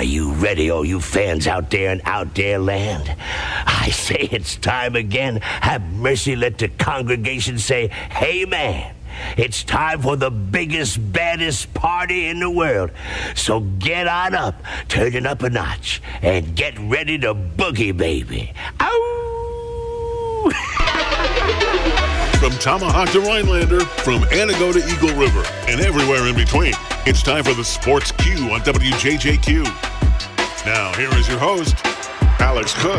you ready, all you fans out there in out there land? I say it's time again. Have mercy, let the congregation say, amen. It's time for the biggest, baddest party in the world. So get on up, turn it up a notch, and get ready to boogie, baby. Ow! From Tomahawk to Rhinelander, from Antigo to Eagle River, and everywhere in between, it's time for the Sports Q on WJJQ. Now, here is your host, Alex Cook.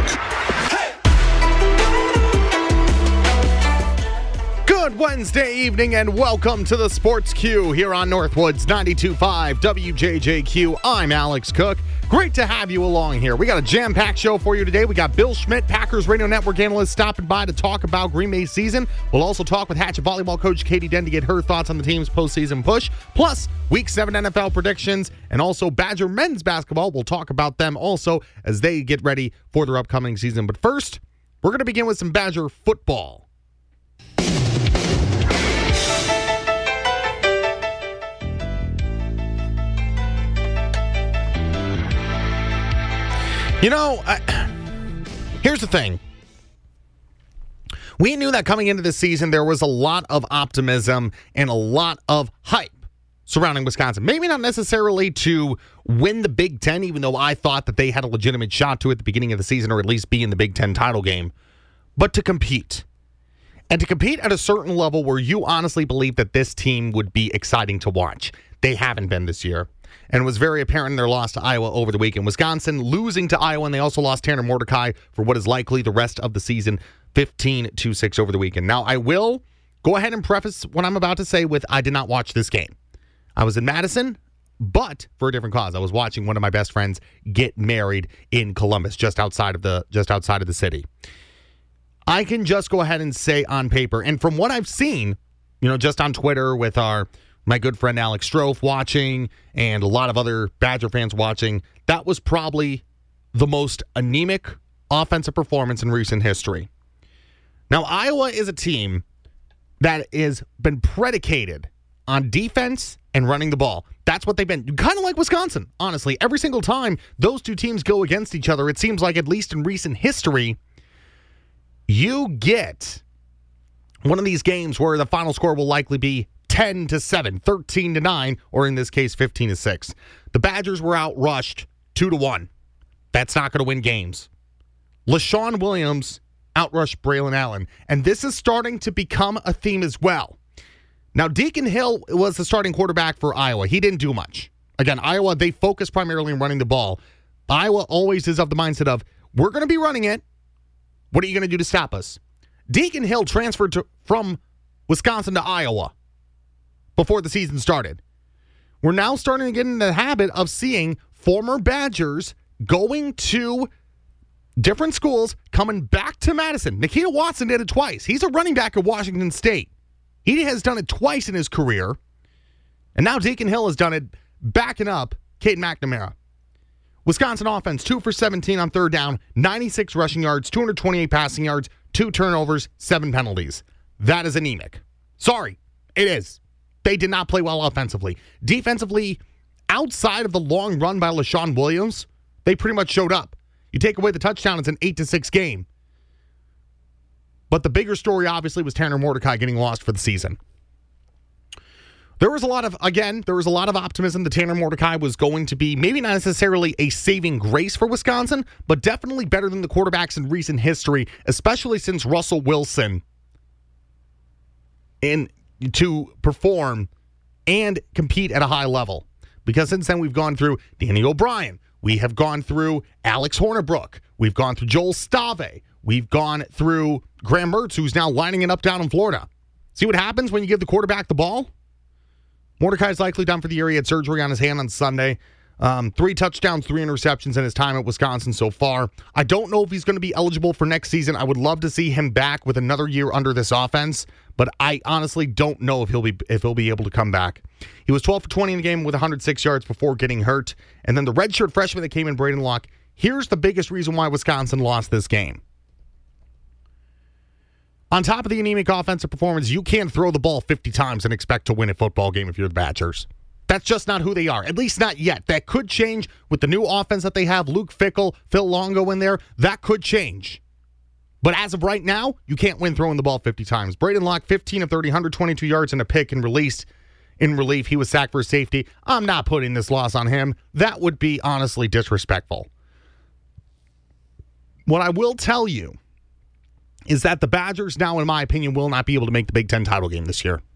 Good Wednesday evening and welcome to the Sports Q here on Northwoods 92.5 WJJQ. I'm Alex Cook. Great to have you along here. We got a jam-packed show for you today. We got Bill Schmidt, Packers Radio Network analyst, stopping by to talk about Green Bay's season. We'll also talk with Hatchet volleyball coach Katie Den to get her thoughts on the team's postseason push. Plus, Week 7 NFL predictions and also Badger men's basketball. We'll talk about them also as they get ready for their upcoming season. But first, we're going to begin with some Badger football. You know, here's the thing. We knew that coming into this season, there was a lot of optimism and a lot of hype surrounding Wisconsin. Maybe not necessarily to win the Big Ten, even though I thought that they had a legitimate shot to at the beginning of the season, or at least be in the Big Ten title game, but to compete. And to compete at a certain level where you honestly believe that this team would be exciting to watch. They haven't been this year. And it was very apparent in their loss to Iowa over the weekend. Wisconsin losing to Iowa, and they also lost Tanner Mordecai for what is likely the rest of the season, 15-6 over the weekend. Now, I will go ahead and preface what I'm about to say with I did not watch this game. I was in Madison, but for a different cause. I was watching one of my best friends get married in Columbus, just outside of the city. I can just go ahead and say on paper, and from what I've seen, just on Twitter with my good friend Alex Strofe watching and a lot of other Badger fans watching, that was probably the most anemic offensive performance in recent history. Now, Iowa is a team that has been predicated on defense and running the ball. That's what they've been. Kind of like Wisconsin, honestly. Every single time those two teams go against each other, it seems like, at least in recent history, you get one of these games where the final score will likely be 10-7, 13-9, or in this case, 15-6. The Badgers were outrushed 2-1. That's not going to win games. LaShawn Williams outrushed Braylon Allen, and this is starting to become a theme as well. Now, Deacon Hill was the starting quarterback for Iowa. He didn't do much. Again, Iowa, they focus primarily on running the ball. Iowa always is of the mindset of, we're going to be running it. What are you going to do to stop us? Deacon Hill transferred from Wisconsin to Iowa before the season started. We're now starting to get in the habit of seeing former Badgers going to different schools, coming back to Madison. Nikita Watson did it twice. He's a running back at Washington State. He has done it twice in his career. And now Deacon Hill has done it backing up Caden McNamara. Wisconsin offense, 2 for 17 on third down, 96 rushing yards, 228 passing yards, 2 turnovers, 7 penalties. That is anemic. Sorry, it is. They did not play well offensively. Defensively, outside of the long run by LaShawn Williams, they pretty much showed up. You take away the touchdown, it's an 8-6 game. But the bigger story, obviously, was Tanner Mordecai getting lost for the season. There was a lot of optimism that Tanner Mordecai was going to be maybe not necessarily a saving grace for Wisconsin, but definitely better than the quarterbacks in recent history, especially since Russell Wilson to perform and compete at a high level. Because since then, we've gone through Danny O'Brien. We have gone through Alex Hornibrook. We've gone through Joel Stave. We've gone through Graham Mertz, who's now lining it up down in Florida. See what happens when you give the quarterback the ball? Mordecai's likely done for the year. He had surgery on his hand on Sunday. 3 touchdowns, 3 interceptions in his time at Wisconsin so far. I don't know if he's going to be eligible for next season. I would love to see him back with another year under this offense, but I honestly don't know if he'll be able to come back. He was 12 for 20 in the game with 106 yards before getting hurt. And then the redshirt freshman that came in, Braden Locke, here's the biggest reason why Wisconsin lost this game. On top of the anemic offensive performance, you can't throw the ball 50 times and expect to win a football game if you're the Badgers. That's just not who they are, at least not yet. That could change with the new offense that they have, Luke Fickell, Phil Longo in there. That could change. But as of right now, you can't win throwing the ball 50 times. Braden Locke, 15 of 30, 122 yards and a pick and released in relief. He was sacked for safety. I'm not putting this loss on him. That would be honestly disrespectful. What I will tell you is that the Badgers now, in my opinion, will not be able to make the Big Ten title game this year.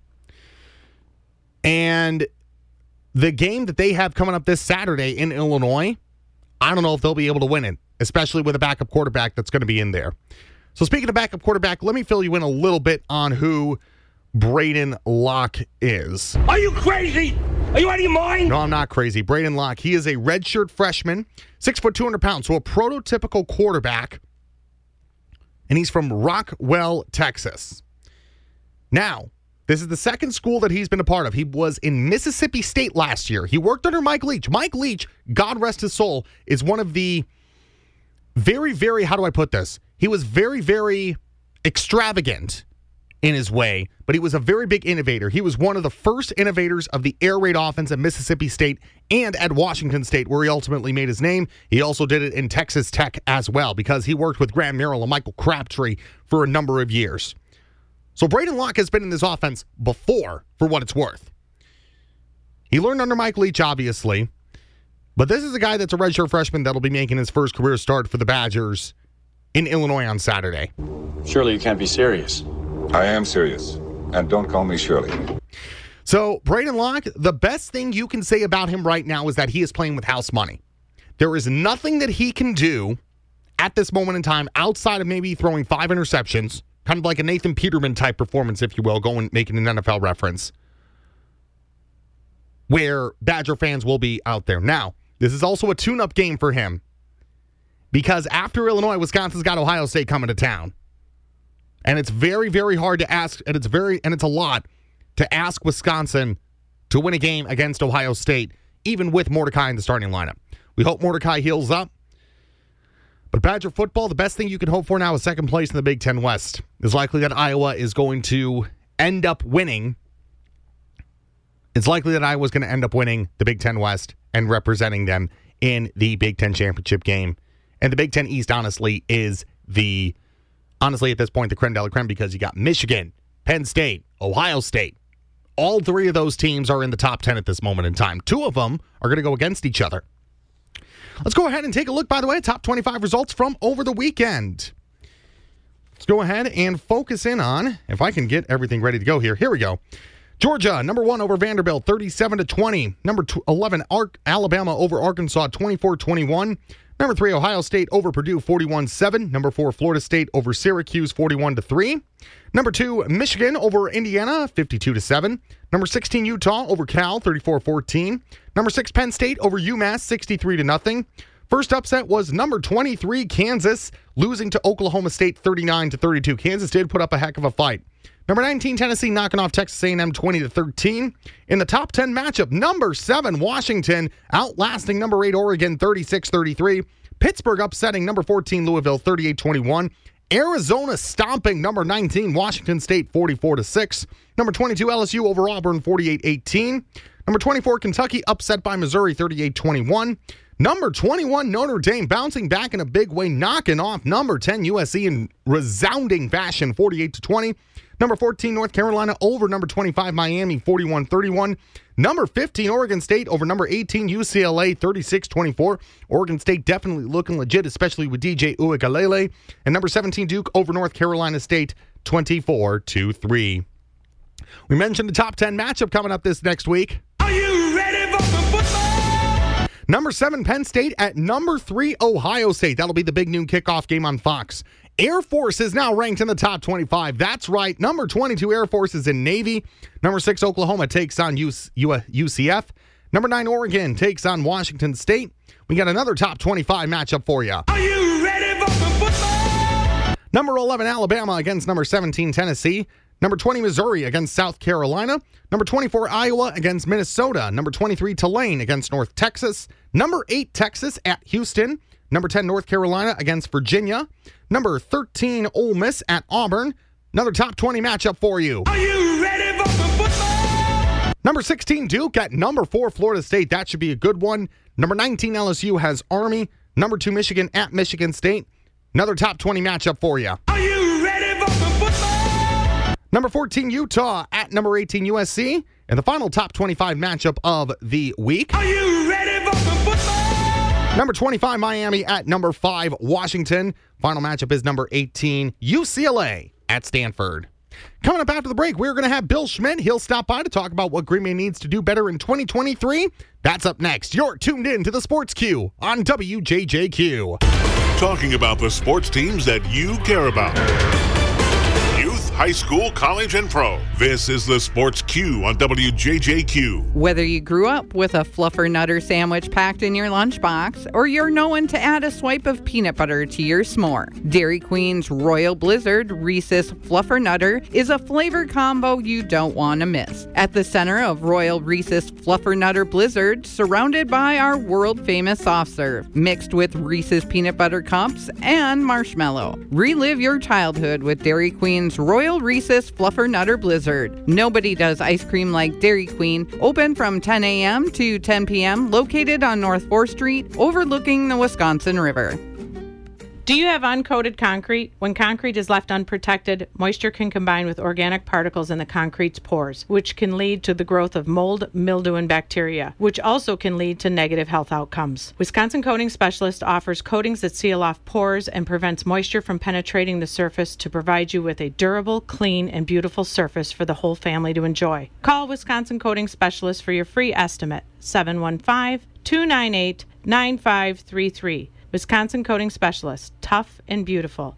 And the game that they have coming up this Saturday in Illinois, I don't know if they'll be able to win it, especially with a backup quarterback that's going to be in there. So speaking of backup quarterback, let me fill you in a little bit on who Braden Locke is. Are you crazy? Are you out of your mind? No, I'm not crazy. Braden Locke, he is a redshirt freshman, 6 foot 200 pounds, so a prototypical quarterback, and he's from Rockwell, Texas. Now, this is the second school that he's been a part of. He was in Mississippi State last year. He worked under Mike Leach. Mike Leach, God rest his soul, is one of the very, very, how do I put this? He was very, very extravagant in his way, but he was a very big innovator. He was one of the first innovators of the air raid offense at Mississippi State and at Washington State, where he ultimately made his name. He also did it in Texas Tech as well, because he worked with Graham Merrill and Michael Crabtree for a number of years. So Braden Locke has been in this offense before, for what it's worth. He learned under Mike Leach, obviously, but this is a guy that's a redshirt freshman that'll be making his first career start for the Badgers in Illinois on Saturday. Surely you can't be serious. I am serious, and don't call me Shirley. So Braden Locke, the best thing you can say about him right now is that he is playing with house money. There is nothing that he can do at this moment in time outside of maybe throwing 5 interceptions, kind of like a Nathan Peterman type performance, if you will, making an NFL reference, where Badger fans will be out there. Now, this is also a tune-up game for him, because after Illinois, Wisconsin's got Ohio State coming to town. And it's very, very hard to ask, and it's a lot to ask Wisconsin to win a game against Ohio State, even with Mordecai in the starting lineup. We hope Mordecai heals up. But Badger football, the best thing you can hope for now is second place in the Big Ten West. It's likely that Iowa is going to end up winning. It's likely that Iowa's going to end up winning the Big Ten West and representing them in the Big Ten championship game. And the Big Ten East, honestly, is honestly, at this point, the creme de la creme, because you got Michigan, Penn State, Ohio State. All 3 of those teams are in the top 10 at this moment in time. 2 of them are going to go against each other. Let's go ahead and take a look, by the way, top 25 results from over the weekend. Let's go ahead and focus in on, if I can get everything ready to go here. Here we go. Georgia, number 1 over Vanderbilt, 37-20. Number 11, Alabama over Arkansas, 24-21. Number 3, Ohio State over Purdue, 41-7. Number 4, Florida State over Syracuse, 41-3. Number 2, Michigan over Indiana, 52-7. Number 16, Utah over Cal, 34-14. Number 6, Penn State over UMass, 63-0. First upset was number 23, Kansas, losing to Oklahoma State, 39-32. Kansas did put up a heck of a fight. Number 19, Tennessee knocking off Texas A&M 20-13. In the top 10 matchup, number 7, Washington outlasting number 8, Oregon 36-33. Pittsburgh upsetting number 14, Louisville 38-21. Arizona stomping number 19, Washington State 44-6. Number 22, LSU over Auburn 48-18. Number 24, Kentucky upset by Missouri 38-21. Number 21, Notre Dame bouncing back in a big way, knocking off number 10, USC in resounding fashion 48-20. Number 14, North Carolina over number 25, Miami, 41-31. Number 15, Oregon State over number 18, UCLA, 36-24. Oregon State definitely looking legit, especially with DJ Uiagalelei. And number 17, Duke over North Carolina State, 24-3. We mentioned the top 10 matchup coming up this next week. Are you ready for some football? Number 7, Penn State at number 3, Ohio State. That'll be the big noon kickoff game on Fox. Air Force is now ranked in the top 25. That's right. Number 22, Air Force is in Navy. Number 6, Oklahoma takes on UCF. Number 9, Oregon takes on Washington State. We got another top 25 matchup for you. Are you ready for some football? Number 11, Alabama against number 17, Tennessee. Number 20, Missouri against South Carolina. Number 24, Iowa against Minnesota. Number 23, Tulane against North Texas. Number 8, Texas at Houston. Number 10, North Carolina against Virginia. Number 13, Ole Miss at Auburn. Another top 20 matchup for you. Are you ready for some football? Number 16, Duke at number 4, Florida State. That should be a good one. Number 19, LSU has Army. Number 2, Michigan at Michigan State. Another top 20 matchup for you. Are you ready for some football? Number 14, Utah at number 18, USC. And the final top 25 matchup of the week. Are you ready for some football? Number 25, Miami at number 5, Washington. Final matchup is number 18, UCLA at Stanford. Coming up after the break, we're going to have Bill Schmidt. He'll stop by to talk about what Green Bay needs to do better in 2023. That's up next. You're tuned in to the Sports Q on WJJQ. Talking about the sports teams that you care about. Youth, high school, college, and pro. This is the Sports Q on WJJQ. Whether you grew up with a Fluffer Nutter sandwich packed in your lunchbox, or you're knowing to add a swipe of peanut butter to your s'more, Dairy Queen's Royal Blizzard Reese's Fluffer Nutter is a flavor combo you don't want to miss. At the center of Royal Reese's Fluffer Nutter Blizzard, surrounded by our world-famous soft serve, mixed with Reese's peanut butter cups and marshmallow. Relive your childhood with Dairy Queen's Royal Reese's Fluffer Nutter Blizzard. Nobody does ice cream like Dairy Queen. Open from 10 a.m. to 10 p.m., located on North 4th Street, overlooking the Wisconsin River. Do you have uncoated concrete? When concrete is left unprotected, moisture can combine with organic particles in the concrete's pores, which can lead to the growth of mold, mildew, and bacteria, which also can lead to negative health outcomes. Wisconsin Coating Specialist offers coatings that seal off pores and prevents moisture from penetrating the surface to provide you with a durable, clean, and beautiful surface for the whole family to enjoy. Call Wisconsin Coating Specialist for your free estimate, 715-298-9533. Wisconsin Coating Specialist, tough and beautiful.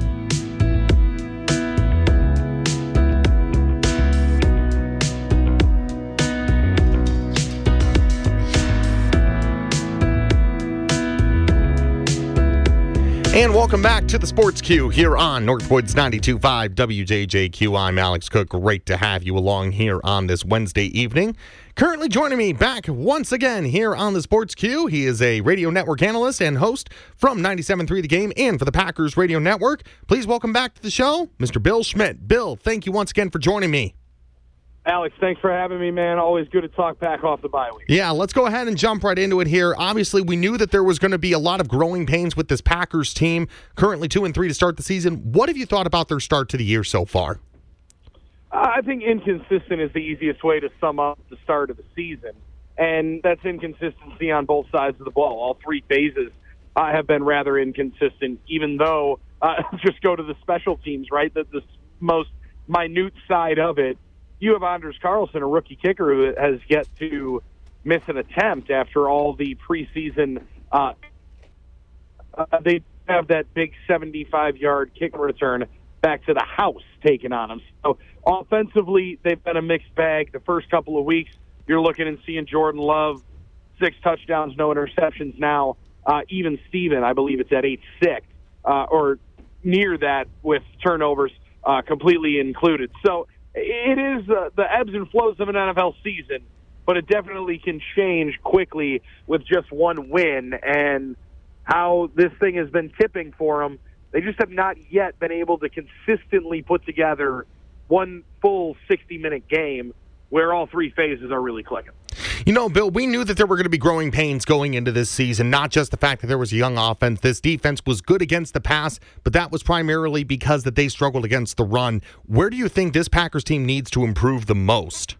And welcome back to the Sports Q here on Northwoods 92.5 WJJQ. I'm Alex Cook. Great to have you along here on this Wednesday evening. Currently joining me back once again here on the Sports Q, he is a radio network analyst and host from 97.3 The Game and for the Packers Radio Network. Please welcome back to the show, Mr. Bill Schmidt. Bill, thank you once again for joining me. Alex, thanks for having me, man. Always good to talk back off the bye week. Yeah, let's go ahead and jump right into it here. Obviously, we knew that there was going to be a lot of growing pains with this Packers team, currently 2-3 to start the season. What have you thought about their start to the year so far? I think inconsistent is the easiest way to sum up the start of the season, and that's inconsistency on both sides of the ball. All three phases have been rather inconsistent, even though, just go to the special teams, right? The most minute side of it. You have Anders Carlson, a rookie kicker who has yet to miss an attempt after all the preseason. They have that big 75-yard kick return back to the house taken on them. So offensively, they've been a mixed bag. The first couple of weeks, you're looking and seeing Jordan Love, 6 touchdowns, no interceptions now. Even Steven, I believe it's at 8-6, or near that with turnovers completely included. So it is the ebbs and flows of an NFL season, but it definitely can change quickly with just one win. And how this thing has been tipping for them, they just have not yet been able to consistently put together one full 60-minute game where all three phases are really clicking. You know, Bill, we knew that there were going to be growing pains going into this season, not just the fact that there was a young offense. This defense was good against the pass, but that was primarily because that they struggled against the run. Where do you think this Packers team needs to improve the most?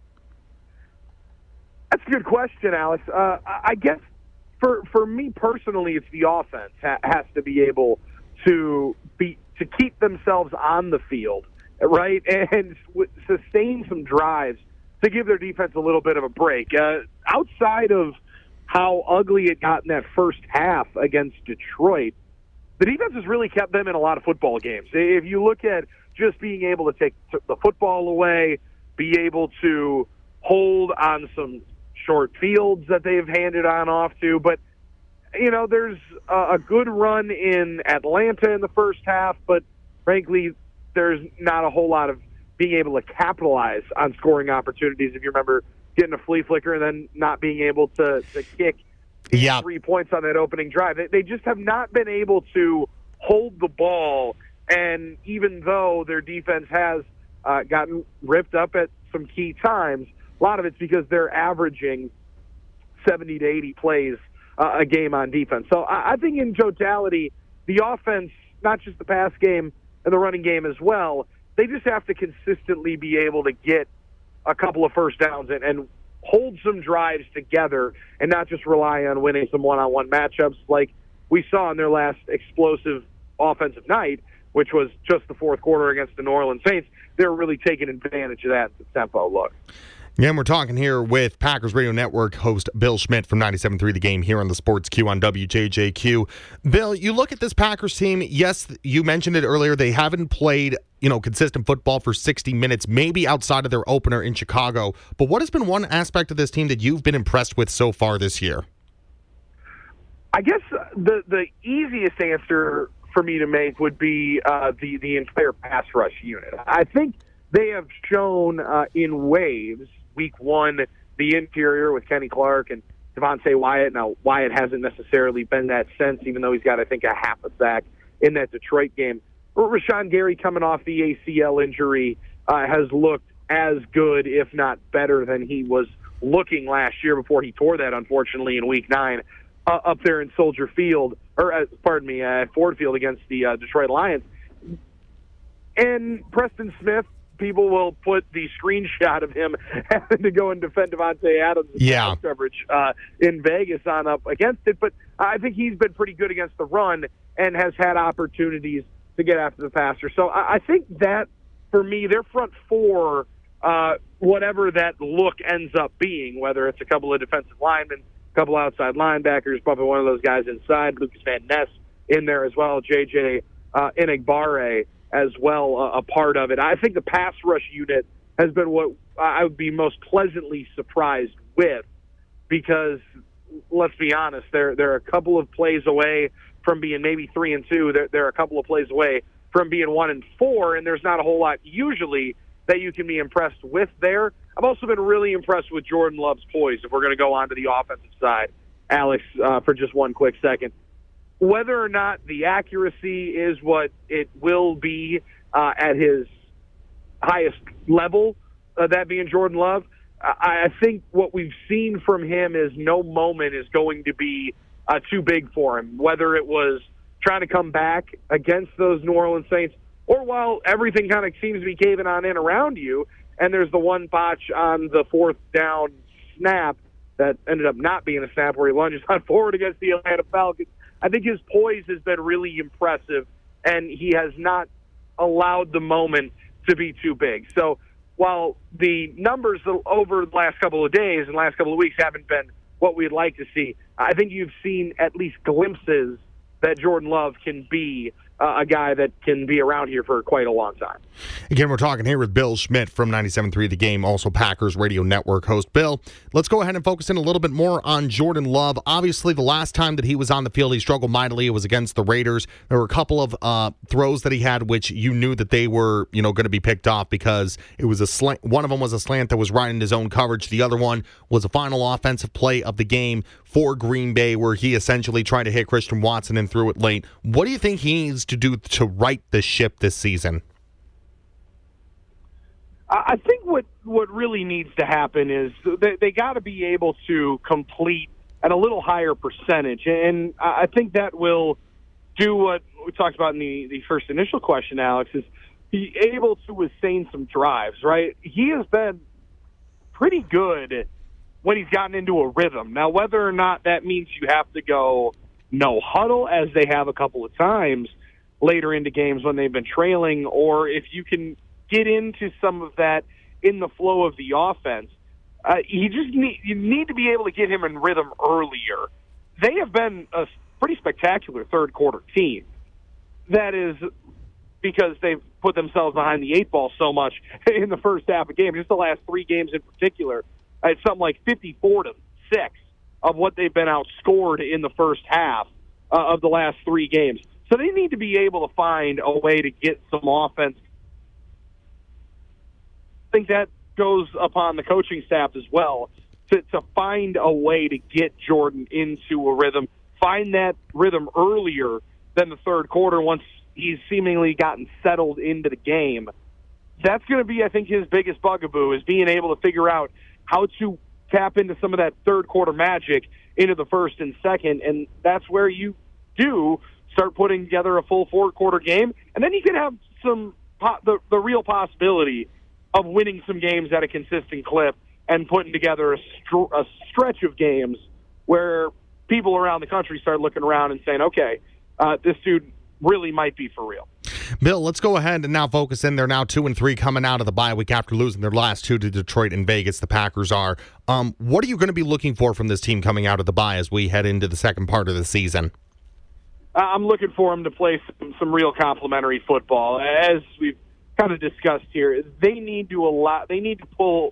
That's a good question, Alex. I guess for me personally, it's the offense has to be able to keep themselves on the field, right, and sustain some drives to give their defense a little bit of a break. Outside of how ugly it got in that first half against Detroit, the defense has really kept them in a lot of football games. If you look at just being able to take the football away, be able to hold on some short fields that they've handed on off to, but you know, there's a good run in Atlanta in the first half, but frankly, there's not a whole lot of being able to capitalize on scoring opportunities. If you remember getting a flea flicker and then not being able to kick 3 points on that opening drive. They just have not been able to hold the ball, and even though their defense has gotten ripped up at some key times, a lot of it's because they're averaging 70 to 80 plays a game on defense. So I think in totality, the offense, not just the pass game and the running game as well, they just have to consistently be able to get a couple of first downs and hold some drives together and not just rely on winning some one-on-one matchups like we saw in their last explosive offensive night, which was just the fourth quarter against the New Orleans Saints. They're really taking advantage of that tempo look. Yeah, and we're talking here with Packers Radio Network host Bill Schmidt from 97.3 The Game here on the Sports Q on WJJQ. Bill, you look at this Packers team. Yes, you mentioned it earlier. They haven't played, consistent football for 60 minutes, maybe outside of their opener in Chicago. But what has been one aspect of this team that you've been impressed with so far this year? I guess the easiest answer for me to make would be the entire pass rush unit. I think they have shown in waves. Week one, the interior with Kenny Clark and Devontae Wyatt. Now, Wyatt hasn't necessarily been that since, even though he's got, I think, a half a sack in that Detroit game. Rashawn Gary, coming off the ACL injury, has looked as good, if not better, than he was looking last year before he tore that, unfortunately, in Week 9 up there in Soldier Field, or, Ford Field against the Detroit Lions. And Preston Smith, people will put the screenshot of him having to go and defend Devontae Adams in coverage in Vegas on up against it. But I think he's been pretty good against the run and has had opportunities to get after the passer. So I think that, for me, their front four, whatever that look ends up being, whether it's a couple of defensive linemen, a couple outside linebackers, bumping one of those guys inside, Lucas Van Ness in there as well, J.J. Enagbare as well, a part of it. I think the pass rush unit has been what I would be most pleasantly surprised with, because let's be honest, they're a couple of plays away from being maybe 3-2. They're a couple of plays away from being 1-4, and there's not a whole lot usually that you can be impressed with there. I've also been really impressed with Jordan Love's poise, if we're going to go on to the offensive side, Alex, for just one quick second. Whether or not the accuracy is what it will be at his highest level, that being Jordan Love, I think what we've seen from him is no moment is going to be too big for him, whether it was trying to come back against those New Orleans Saints or while everything kind of seems to be caving on in around you, and there's the one botch on the fourth down snap that ended up not being a snap where he lunges on forward against the Atlanta Falcons. I think his poise has been really impressive, and he has not allowed the moment to be too big. So while the numbers over the last couple of days and last couple of weeks haven't been what we'd like to see, I think you've seen at least glimpses that Jordan Love can be a guy that can be around here for quite a long time. Again, we're talking here with Bill Schmidt from 97.3 The Game, also Packers Radio Network host. Bill, let's go ahead and focus in a little bit more on Jordan Love. Obviously, the last time that he was on the field, he struggled mightily. It was against the Raiders. There were a couple of throws that he had which you knew that they were, going to be picked off because it was a slant. One of them was a slant that was right in his own coverage. The other one was a final offensive play of the game for Green Bay where he essentially tried to hit Christian Watson and threw it late. What do you think he needs to do to right the ship this season? I think what really needs to happen is they got to be able to complete at a little higher percentage, and I think that will do what we talked about in the first initial question, Alex, is be able to sustain some drives, right? He has been pretty good when he's gotten into a rhythm. Now, whether or not that means you have to go no huddle, as they have a couple of times later into games when they've been trailing, or if you can get into some of that in the flow of the offense, you need to be able to get him in rhythm earlier. They have been a pretty spectacular third-quarter team. That is because they've put themselves behind the eight ball so much in the first half of the game. Just the last three games in particular, it's something like 54-6 of what they've been outscored in the first half of the last three games. So they need to be able to find a way to get some offense. I think that goes upon the coaching staff as well, to find a way to get Jordan into a rhythm, find that rhythm earlier than the third quarter once he's seemingly gotten settled into the game. That's going to be, I think, his biggest bugaboo, is being able to figure out, how to tap into some of that third quarter magic into the first and second, and that's where you do start putting together a full four-quarter game, and then you can have the real possibility of winning some games at a consistent clip and putting together a stretch of games where people around the country start looking around and saying, okay, this dude really might be for real. Bill, let's go ahead and now focus in. They're now 2-3 coming out of the bye week after losing their last two to Detroit and Vegas. The Packers are. What are you going to be looking for from this team coming out of the bye as we head into the second part of the season? I'm looking for them to play some real complimentary football. As we've kind of discussed here, they need to pull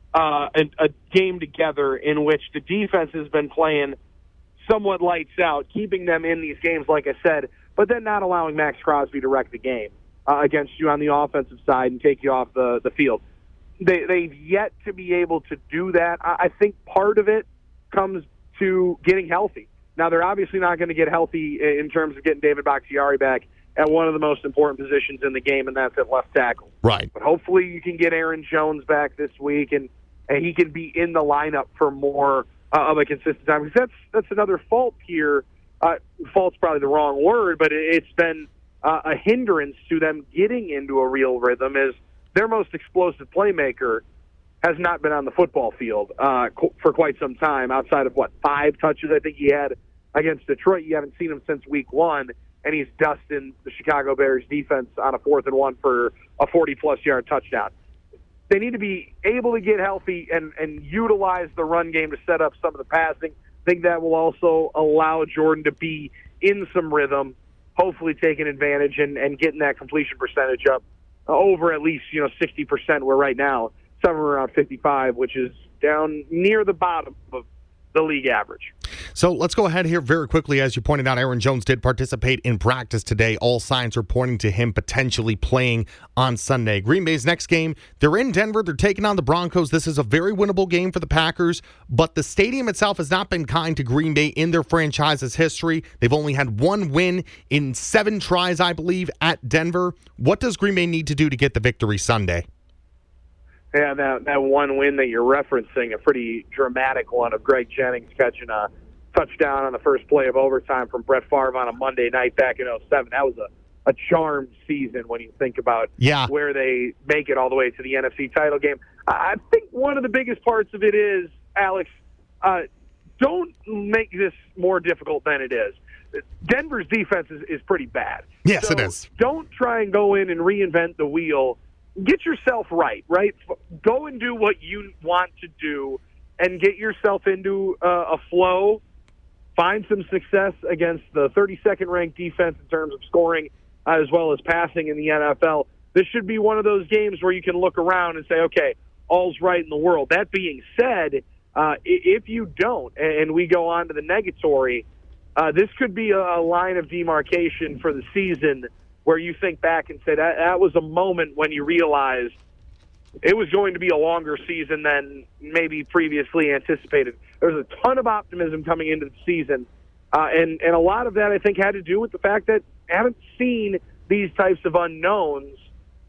a game together in which the defense has been playing somewhat lights out, keeping them in these games, like I said, but then not allowing Max Crosby to wreck the game against you on the offensive side and take you off the field. They've yet to be able to do that. I think part of it comes to getting healthy. Now, they're obviously not going to get healthy in terms of getting David Bakhtiari back at one of the most important positions in the game, and that's at left tackle. Right. But hopefully you can get Aaron Jones back this week, and he can be in the lineup for more of a consistent time. Because that's another fault here. Fault's probably the wrong word, but it's been a hindrance to them getting into a real rhythm is their most explosive playmaker has not been on the football field for quite some time, outside of, 5 touches I think he had against Detroit. You haven't seen him since week 1, and he's dusting the Chicago Bears defense on a 4th and 1 for a 40-plus yard touchdown. They need to be able to get healthy and utilize the run game to set up some of the passing. I think that will also allow Jordan to be in some rhythm, hopefully taking advantage and getting that completion percentage up over at least 60%, where right now somewhere around 55, which is down near the bottom of the league average. So let's go ahead here very quickly. As you pointed out, Aaron Jones did participate in practice today. All signs are pointing to him potentially playing on Sunday. Green Bay's next game, they're in Denver. They're taking on the Broncos. This is a very winnable game for the Packers, but the stadium itself has not been kind to Green Bay in their franchise's history. They've only had one win in 7 tries, I believe, at Denver. What does Green Bay need to do to get the victory Sunday? Yeah, that one win that you're referencing, a pretty dramatic one of Greg Jennings catching a touchdown on the first play of overtime from Brett Favre on a Monday night back in 2007. That was a charmed season when you think about where they make it all the way to the NFC title game. I think one of the biggest parts of it is, Alex, don't make this more difficult than it is. Denver's defense is pretty bad. Yes, it is. Don't try and go in and reinvent the wheel. Get yourself right? Go and do what you want to do and get yourself into a flow. Find some success against the 32nd ranked defense in terms of scoring as well as passing in the NFL. This should be one of those games where you can look around and say, okay, all's right in the world. That being said, if you don't, and we go on to the negatory, this could be a line of demarcation for the season where you think back and say that was a moment when you realized it was going to be a longer season than maybe previously anticipated. There's a ton of optimism coming into the season, and a lot of that, I think, had to do with the fact that I haven't seen these types of unknowns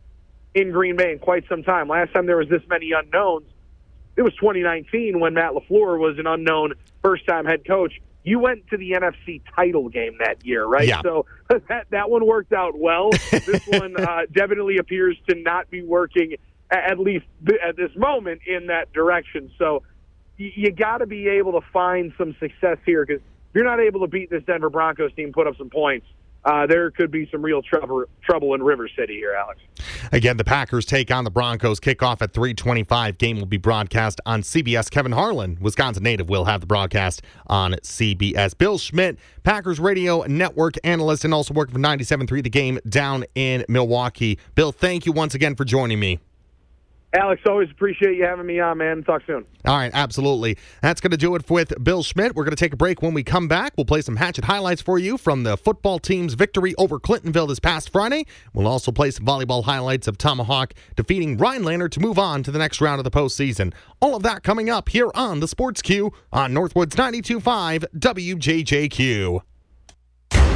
in Green Bay in quite some time. Last time there was this many unknowns, it was 2019 when Matt LaFleur was an unknown first-time head coach. You went to the NFC title game that year, right? Yeah. So that one worked out well. This one definitely appears to not be working, at least at this moment, in that direction. So you got to be able to find some success here, because if you're not able to beat this Denver Broncos team, put up some points, there could be some real trouble in River City here, Alex. Again, the Packers take on the Broncos. Kickoff at 3:25. Game will be broadcast on CBS. Kevin Harlan, Wisconsin native, will have the broadcast on CBS. Bill Schmidt, Packers Radio Network analyst, and also working for 97.3 The Game down in Milwaukee. Bill, thank you once again for joining me. Alex, always appreciate you having me on, man. Talk soon. All right, absolutely. That's going to do it with Bill Schmidt. We're going to take a break. When we come back, we'll play some Hatchet highlights for you from the football team's victory over Clintonville this past Friday. We'll also play some volleyball highlights of Tomahawk defeating Rhinelander to move on to the next round of the postseason. All of that coming up here on the Sports Q on Northwoods 92.5 WJJQ.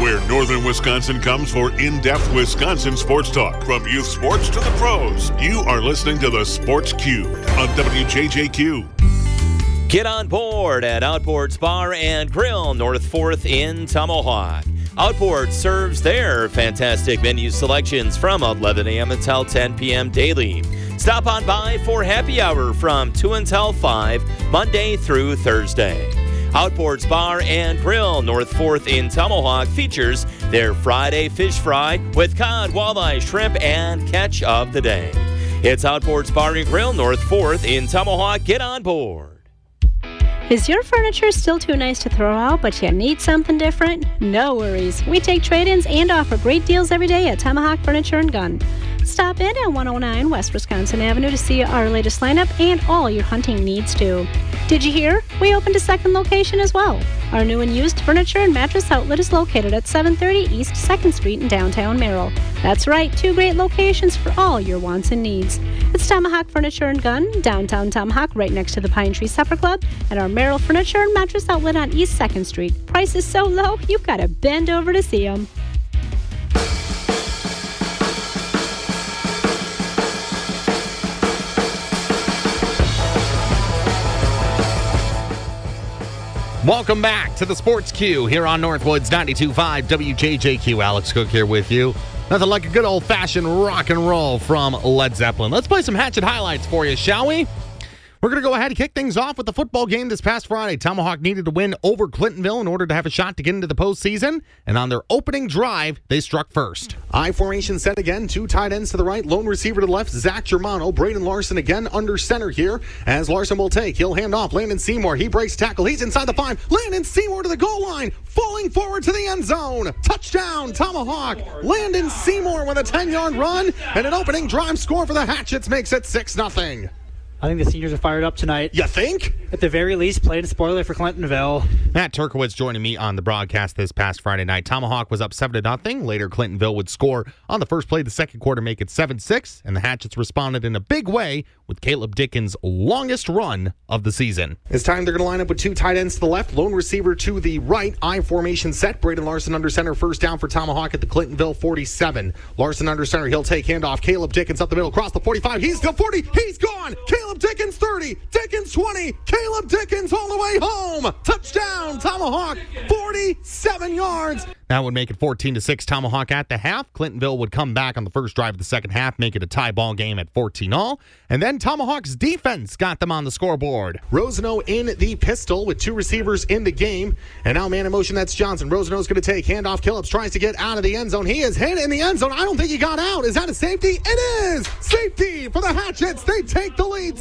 where Northern Wisconsin comes for in-depth Wisconsin sports talk. From youth sports to the pros, you are listening to the Sports Cue on WJJQ. Get on board at Outboards Bar and Grill, North 4th in Tomahawk. Outboard serves their fantastic menu selections from 11 a.m. until 10 p.m. daily. Stop on by for happy hour from 2 until 5, Monday through Thursday. Outboards Bar and Grill, North 4th in Tomahawk, features their Friday fish fry with cod, walleye, shrimp, and catch of the day. It's Outboards Bar and Grill, North 4th in Tomahawk. Get on board. Is your furniture still too nice to throw out, but you need something different? No worries. We take trade-ins and offer great deals every day at Tomahawk Furniture and Gun. Stop in at 109 West Wisconsin Avenue to see our latest lineup and all your hunting needs too. Did you hear? We opened a second location as well. Our new and used furniture and mattress outlet is located at 730 East 2nd Street in downtown Merrill. That's right, 2 great locations for all your wants and needs. It's Tomahawk Furniture and Gun, downtown Tomahawk, right next to the Pine Tree Supper Club, and our Merrill Furniture and Mattress Outlet on East 2nd Street. Price is so low, you've got to bend over to see them. Welcome back to the Sports Cue here on Northwoods 92.5 WJJQ. Alex Cook here with you. Nothing like a good old-fashioned rock and roll from Led Zeppelin. Let's play some Hatchet highlights for you, shall we? We're going to go ahead and kick things off with the football game this past Friday. Tomahawk needed to win over Clintonville in order to have a shot to get into the postseason, and on their opening drive, they struck first. I formation set again, 2 tight ends to the right, lone receiver to the left, Zach Germano. Braden Larson again under center here, as Larson will take. He'll hand off Landon Seymour. He breaks tackle. He's inside the 5. Landon Seymour to the goal line, falling forward to the end zone. Touchdown, Tomahawk. Landon Seymour with a 10-yard run, and an opening drive score for the Hatchets makes it 6-0. I think the seniors are fired up tonight. You think? At the very least, playing a spoiler for Clintonville. Matt Turkowitz joining me on the broadcast this past Friday night. Tomahawk was up 7-0. Later, Clintonville would score on the first play of the second quarter, make it 7-6, and the Hatchets responded in a big way with Caleb Dickens' longest run of the season. This time, they're going to line up with 2 tight ends to the left, lone receiver to the right. I formation set. Braden Larson under center, first down for Tomahawk at the Clintonville 47. Larson under center. He'll take handoff. Caleb Dickens up the middle, across the 45. He's the 40. He's gone. Caleb Dickens 30. Dickens 20. Caleb Dickens all the way home. Touchdown, Tomahawk, 47 yards. That would make it 14-6 Tomahawk at the half. Clintonville would come back on the first drive of the second half, make it a tie ball game at 14-all. And then Tomahawk's defense got them on the scoreboard. Rosano in the pistol with 2 receivers in the game. And now man in motion, that's Johnson. Rosano's going to take handoff. Killips tries to get out of the end zone. He is hit in the end zone. I don't think he got out. Is that a safety? It is! Safety for the Hatchets. They take the lead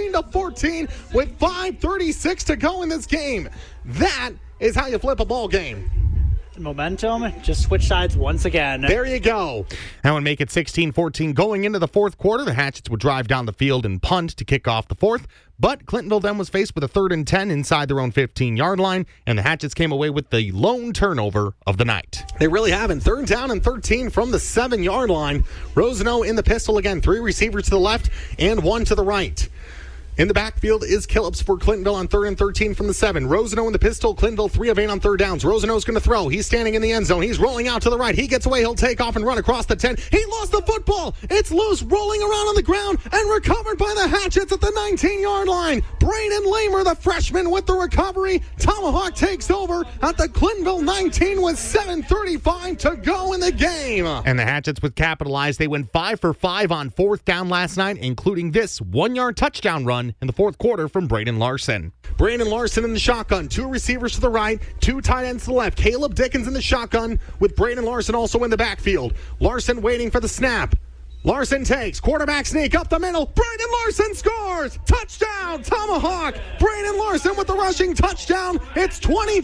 16-14 with 5:36 to go in this game. That is how you flip a ball game. Momentum, just switch sides once again. There you go. That would make it 16-14 going into the fourth quarter. The Hatchets would drive down the field and punt to kick off the fourth, but Clintonville then was faced with a 3rd and 10 inside their own 15-yard line, and the Hatchets came away with the lone turnover of the night. They really haven't. 3rd down and 13 from the 7-yard line. Rosano in the pistol again, 3 receivers to the left and 1 to the right. In the backfield is Killips for Clintonville on 3rd and 13 from the 7. Rosano in the pistol. Clintonville 3 of 8 on 3rd downs. Rosano's going to throw. He's standing in the end zone. He's rolling out to the right. He gets away. He'll take off and run across the 10. He lost the football. It's loose, rolling around on the ground, and recovered by the Hatchets at the 19-yard line. Braden Lamer, the freshman, with the recovery. Tomahawk takes over at the Clintonville 19 with 7:35 to go in the game. And the Hatchets would capitalize. They went 5 for 5 on 4th down last night, including this 1-yard touchdown run in the fourth quarter from Braden Larson. Braden Larson in the shotgun. 2 receivers to the right, 2 tight ends to the left. Caleb Dickens in the shotgun with Braden Larson also in the backfield. Larson waiting for the snap. Larson takes, quarterback sneak up the middle. Braden Larson scores! Touchdown, Tomahawk! Braden Larson with the rushing touchdown. It's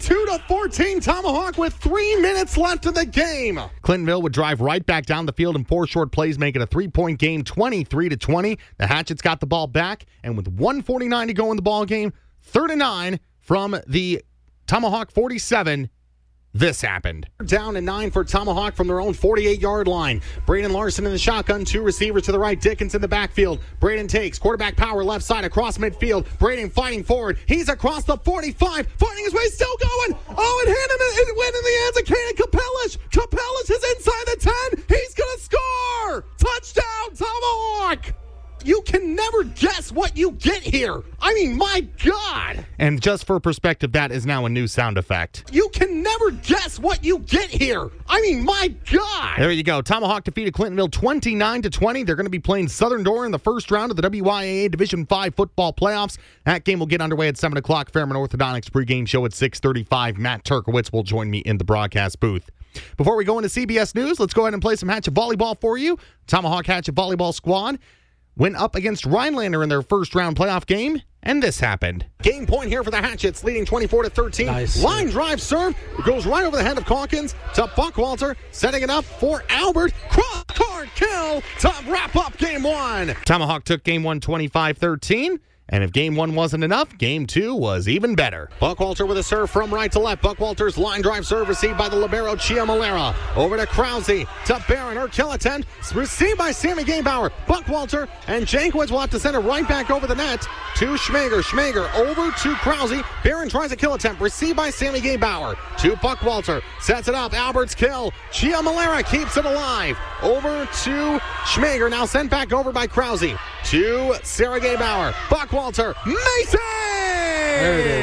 22-14 Tomahawk with 3 minutes left in the game. Clintonville would drive right back down the field in 4 short plays, make it a 3-point game, 23-20. The Hatchets got the ball back, and with 1:49 to go in the ball game, 3rd and 9 from the Tomahawk 47. this happened. Down and 9 for Tomahawk from their own 48-yard line. Braden Larson in the shotgun, 2 receivers to the right, Dickens in the backfield. Braden takes quarterback power left side across midfield. Braden fighting forward. He's across the 45, finding his way, still going. Oh, it went in the hands of Kaden Capellas. Capellas is inside the 10. He's going to score. Touchdown, Tomahawk. You can never guess what you get here. I mean, my God. And just for perspective, that is now a new sound effect. You can never guess what you get here. I mean, my God. There you go. Tomahawk defeated Clintonville 29-20. They're going to be playing Southern Door in the first round of the WIAA Division V football playoffs. That game will get underway at 7 o'clock. Fairmont Orthodontics pregame show at 6:35. Matt Turkowitz will join me in the broadcast booth. Before we go into CBS News, let's go ahead and play some Hatchet Volleyball for you. Tomahawk Hatchet Volleyball squad went up against Rhinelander in their first round playoff game, and this happened. Game point here for the Hatchets, leading 24-13. Nice. Line drive serve goes right over the head of Calkins to Buckwalter, setting it up for Albert. Cross card kill to wrap up game one. Tomahawk took game one 25-13. And if game one wasn't enough, game two was even better. Buckwalter with a serve from right to left. Buckwalter's line drive serve received by the libero Chia Malera. Over to Krause, to Barron. Her kill attempt received by Sammy Gamebauer. Buckwalter and Jankowitz will have to send it right back over the net to Schmager. Schmager over to Krause. Barron tries a kill attempt received by Sammy Gamebauer. To Buckwalter. Sets it up. Albert's kill. Chia Malera keeps it alive. Over to Schmager. Now sent back over by Krause. To Sarah Gamebauer. Buckwalter. Macy! There it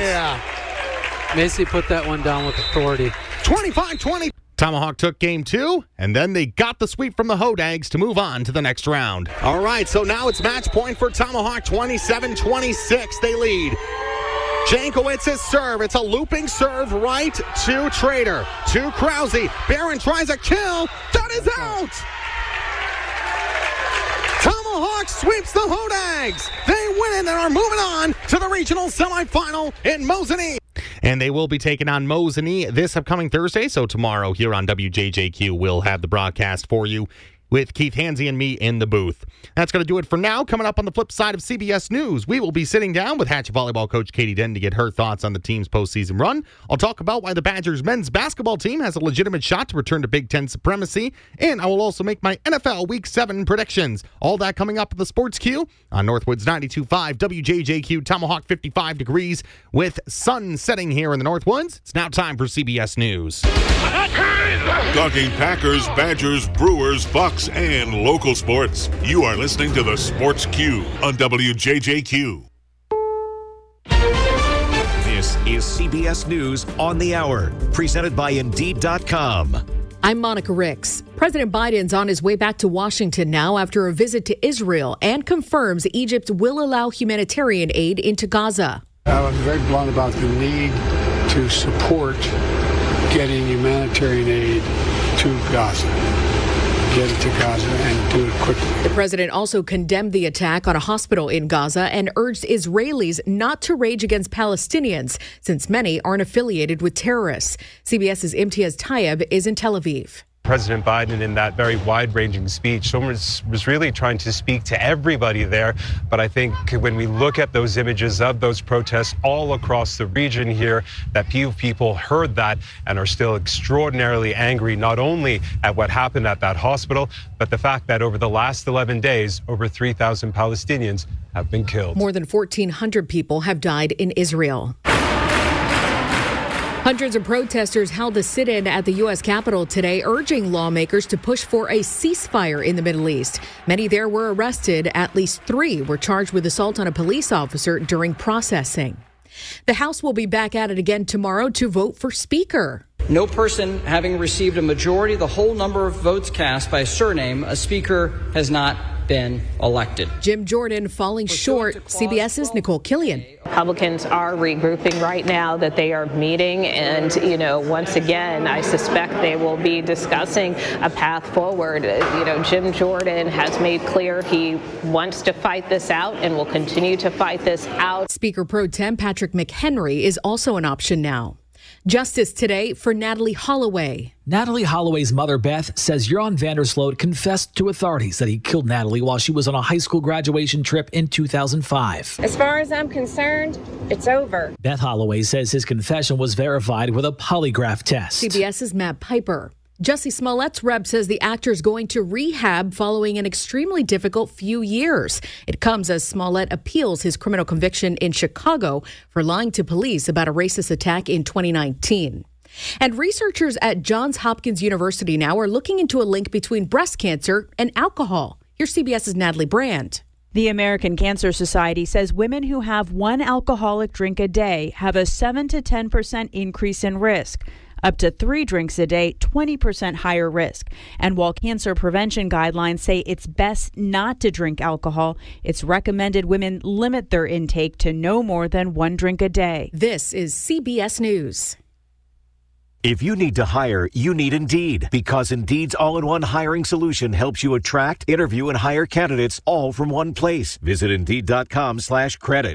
is. Macy put that one down with authority. 25-20. Tomahawk took game two, and then they got the sweep from the Hodags to move on to the next round. All right, so now it's match point for Tomahawk. 27-26, they lead. Jankowitz's serve. It's a looping serve right to Trader. To Krause. Barron tries a kill. That is out! Tomahawk sweeps the Hodags. They win and are moving on to the regional semifinal in Mosinee. And they will be taking on Mosinee this upcoming Thursday. So tomorrow here on WJJQ, we'll have the broadcast for you with Keith Hansey and me in the booth. That's going to do it for now. Coming up on the flip side of CBS News, we will be sitting down with Hatchet Volleyball coach Katie Denton to get her thoughts on the team's postseason run. I'll talk about why the Badgers men's basketball team has a legitimate shot to return to Big Ten supremacy, and I will also make my NFL Week 7 predictions. All that coming up at the Sports Queue on Northwoods 92.5 WJJQ. Tomahawk 55 degrees with sun setting here in the Northwoods. It's now time for CBS News. Talking Packers, Badgers, Brewers, Bucks, and local sports. You are listening to the Sports Queue on WJJQ. This is CBS News on the Hour, presented by Indeed.com. I'm Monica Ricks. President Biden's on his way back to Washington now after a visit to Israel and confirms Egypt will allow humanitarian aid into Gaza. I was very blunt about the need to support getting humanitarian aid to Gaza. Get it to Gaza and do it quickly. The president also condemned the attack on a hospital in Gaza and urged Israelis not to rage against Palestinians, since many aren't affiliated with terrorists. CBS's Imtiaz Tayeb is in Tel Aviv. President Biden, in that very wide-ranging speech, was really trying to speak to everybody there. But I think when we look at those images of those protests all across the region here, that people heard that and are still extraordinarily angry, not only at what happened at that hospital, but the fact that over the last 11 days, over 3,000 Palestinians have been killed. More than 1,400 people have died in Israel. Hundreds of protesters held a sit-in at the U.S. Capitol today, urging lawmakers to push for a ceasefire in the Middle East. Many there were arrested. At least 3 were charged with assault on a police officer during processing. The House will be back at it again tomorrow to vote for Speaker. No person having received a majority of the whole number of votes cast by a surname, a Speaker has not been elected. Jim Jordan falling short. CBS's Nicole Killian. Republicans are regrouping right now, that they are meeting, and once again I suspect they will be discussing a path forward. Jim Jordan has made clear he wants to fight this out and will continue to fight this out. Speaker Pro Tem Patrick McHenry is also an option now. Justice today for Natalie Holloway. Natalie Holloway's mother, Beth, says Joran Vandersloot confessed to authorities that he killed Natalie while she was on a high school graduation trip in 2005. As far as I'm concerned, it's over. Beth Holloway says his confession was verified with a polygraph test. CBS's Matt Piper. Jussie Smollett's rep says the actor is going to rehab following an extremely difficult few years. It comes as Smollett appeals his criminal conviction in Chicago for lying to police about a racist attack in 2019. And researchers at Johns Hopkins University now are looking into a link between breast cancer and alcohol. Here's CBS's Natalie Brand. The American Cancer Society says women who have one alcoholic drink a day have a 7 to 10% increase in risk. Up to 3 drinks a day, 20% higher risk. And while cancer prevention guidelines say it's best not to drink alcohol, it's recommended women limit their intake to no more than 1 drink a day. This is CBS News. If you need to hire, you need Indeed, because Indeed's all-in-one hiring solution helps you attract, interview, and hire candidates all from one place. Visit Indeed.com/credit.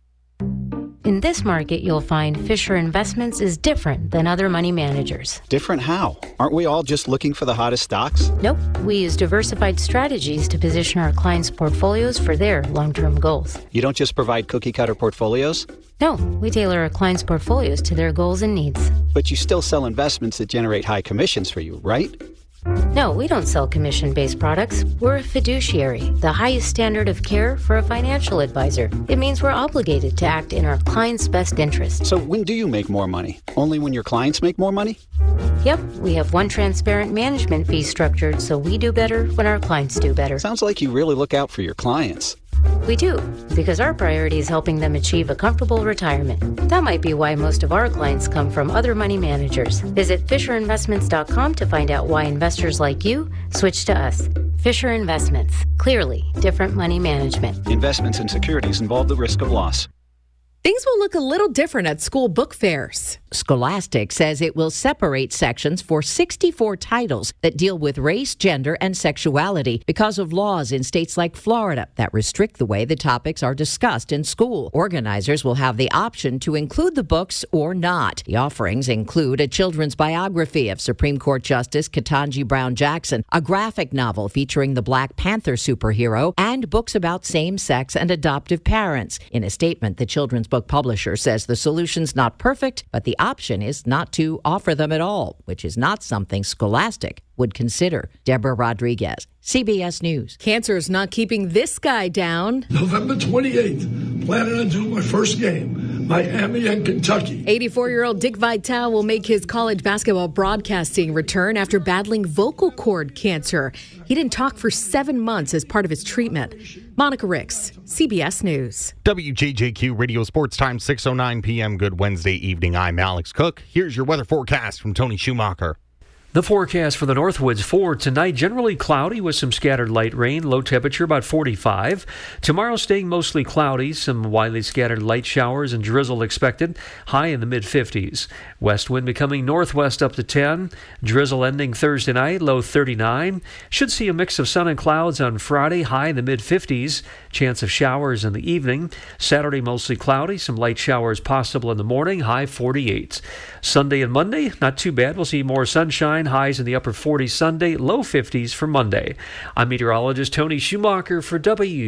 In this market, you'll find Fisher Investments is different than other money managers. Different how? Aren't we all just looking for the hottest stocks? Nope. We use diversified strategies to position our clients' portfolios for their long-term goals. You don't just provide cookie-cutter portfolios? No, we tailor our clients' portfolios to their goals and needs. But you still sell investments that generate high commissions for you, right? No, we don't sell commission-based products. We're a fiduciary, the highest standard of care for a financial advisor. It means we're obligated to act in our client's best interest. So when do you make more money? Only when your clients make more money? Yep, we have one transparent management fee structured, so we do better when our clients do better. Sounds like you really look out for your clients. We do, because our priority is helping them achieve a comfortable retirement. That might be why most of our clients come from other money managers. Visit FisherInvestments.com to find out why investors like you switch to us. Fisher Investments. Clearly, different money management. Investments in securities involve the risk of loss. Things will look a little different at school book fairs. Scholastic says it will separate sections for 64 titles that deal with race, gender, and sexuality because of laws in states like Florida that restrict the way the topics are discussed in school. Organizers will have the option to include the books or not. The offerings include a children's biography of Supreme Court Justice Ketanji Brown Jackson, a graphic novel featuring the Black Panther superhero, and books about same-sex and adoptive parents. In a statement, the children's book publisher says the solution's not perfect, but the option is not to offer them at all, which is not something Scholastic would consider. Deborah Rodriguez, CBS News. Cancer's not keeping this guy down. November 28th, planning on doing my first game, Miami and Kentucky. 84-year-old Dick Vitale will make his college basketball broadcasting return after battling vocal cord cancer. He didn't talk for 7 months as part of his treatment. Monica Ricks, CBS News. WJJQ Radio Sports Time, 6:09 p.m. Good Wednesday evening. I'm Alex Cook. Here's your weather forecast from Tony Schumacher. The forecast for the Northwoods for tonight, generally cloudy with some scattered light rain, low temperature about 45. Tomorrow staying mostly cloudy, some widely scattered light showers and drizzle expected, high in the mid-50s. West wind becoming northwest up to 10. Drizzle ending Thursday night, low 39. Should see a mix of sun and clouds on Friday, high in the mid-50s. Chance of showers in the evening. Saturday mostly cloudy, some light showers possible in the morning, high 48. Sunday and Monday, not too bad. We'll see more sunshine. Highs in the upper 40s Sunday, low 50s for Monday. I'm meteorologist Tony Schumacher for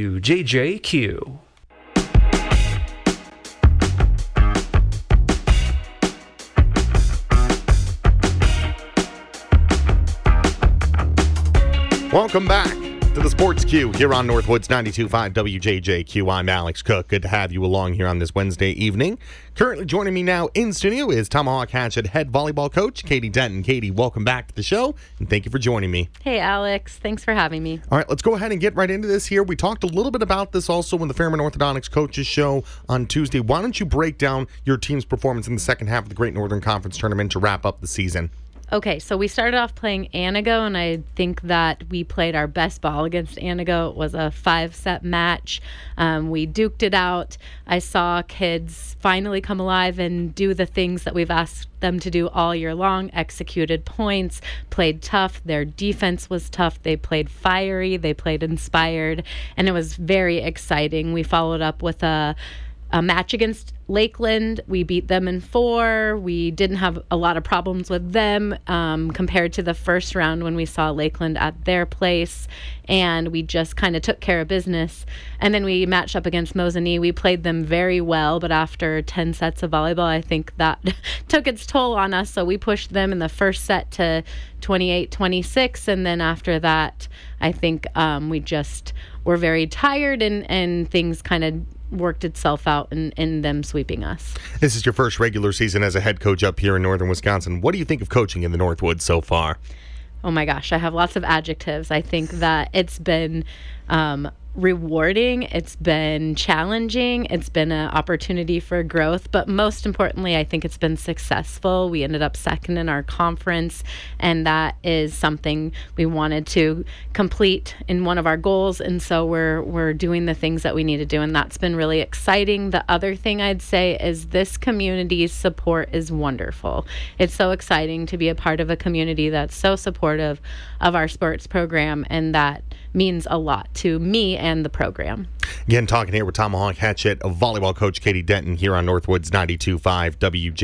WJJQ. Welcome back to the Sports Queue here on Northwoods 92.5 WJJQ. I'm Alex Cook. Good to have you along here on this Wednesday evening. Currently joining me now in studio is Tomahawk Hatchet head volleyball coach Katie Denton. Katie, welcome back to the show, and thank you for joining me. Hey, Alex. Thanks for having me. All right, let's go ahead and get right into this here. We talked a little bit about this also in the Fairman Orthodontics Coaches Show on Tuesday. Why don't you break down your team's performance in the second half of the Great Northern Conference Tournament to wrap up the season? Okay, so we started off playing Anago, and I think that we played our best ball against Anago. It was a 5-set match. We duked it out. I saw kids finally come alive and do the things that we've asked them to do all year long, executed points, played tough. Their defense was tough. They played fiery. They played inspired, and it was very exciting. We followed up with a a match against Lakeland. We beat them in 4. We didn't have a lot of problems with them compared to the first round when we saw Lakeland at their place. And we just kind of took care of business. And then we matched up against Mosinee. We played them very well, but after 10 sets of volleyball, I think that took its toll on us. So we pushed them in the first set to 28-26. And then after that, I think we just were very tired and things kind of worked itself out in them sweeping us. This is your first regular season as a head coach up here in northern Wisconsin. What do you think of coaching in the Northwoods so far? Oh my gosh, I have lots of adjectives. I think that it's been rewarding, it's been challenging, it's been an opportunity for growth, but most importantly, I think it's been successful. We ended up second in our conference, and that is something we wanted to complete in one of our goals, and so we're doing the things that we need to do, and that's been really exciting. The other thing I'd say is this community's support is wonderful. It's so exciting to be a part of a community that's so supportive of our sports program, and that means a lot to me and the program. Again, talking here with Tomahawk Hatchet, volleyball coach Katie Denton here on Northwoods 92.5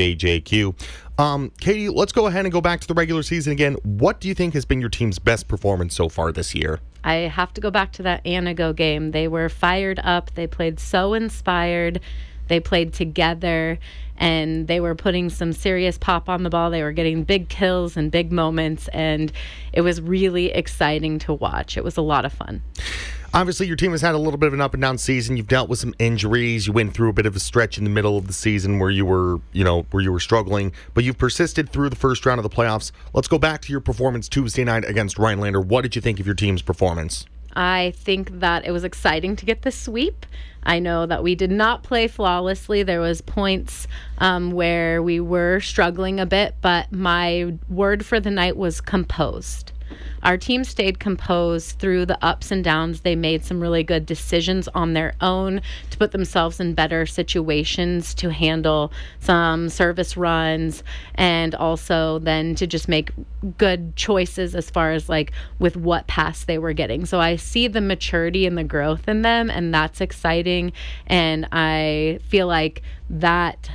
WJJQ. Katie, let's go ahead and go back to the regular season again. What do you think has been your team's best performance so far this year? I have to go back to that Anago game. They were fired up. They played so inspired. They played together, and they were putting some serious pop on the ball. They were getting big kills and big moments, and it was really exciting to watch. It was a lot of fun. Obviously, your team has had a little bit of an up-and-down season. You've dealt with some injuries. You went through a bit of a stretch in the middle of the season where you were struggling, but you've persisted through the first round of the playoffs. Let's go back to your performance Tuesday night against Rhinelander. What did you think of your team's performance? I think that it was exciting to get the sweep. I know that we did not play flawlessly. There was points where we were struggling a bit, but my word for the night was composed. Our team stayed composed through the ups and downs. They made some really good decisions on their own to put themselves in better situations to handle some service runs, and also then to just make good choices as far as like with what pass they were getting. So I see the maturity and the growth in them, and that's exciting. And I feel like that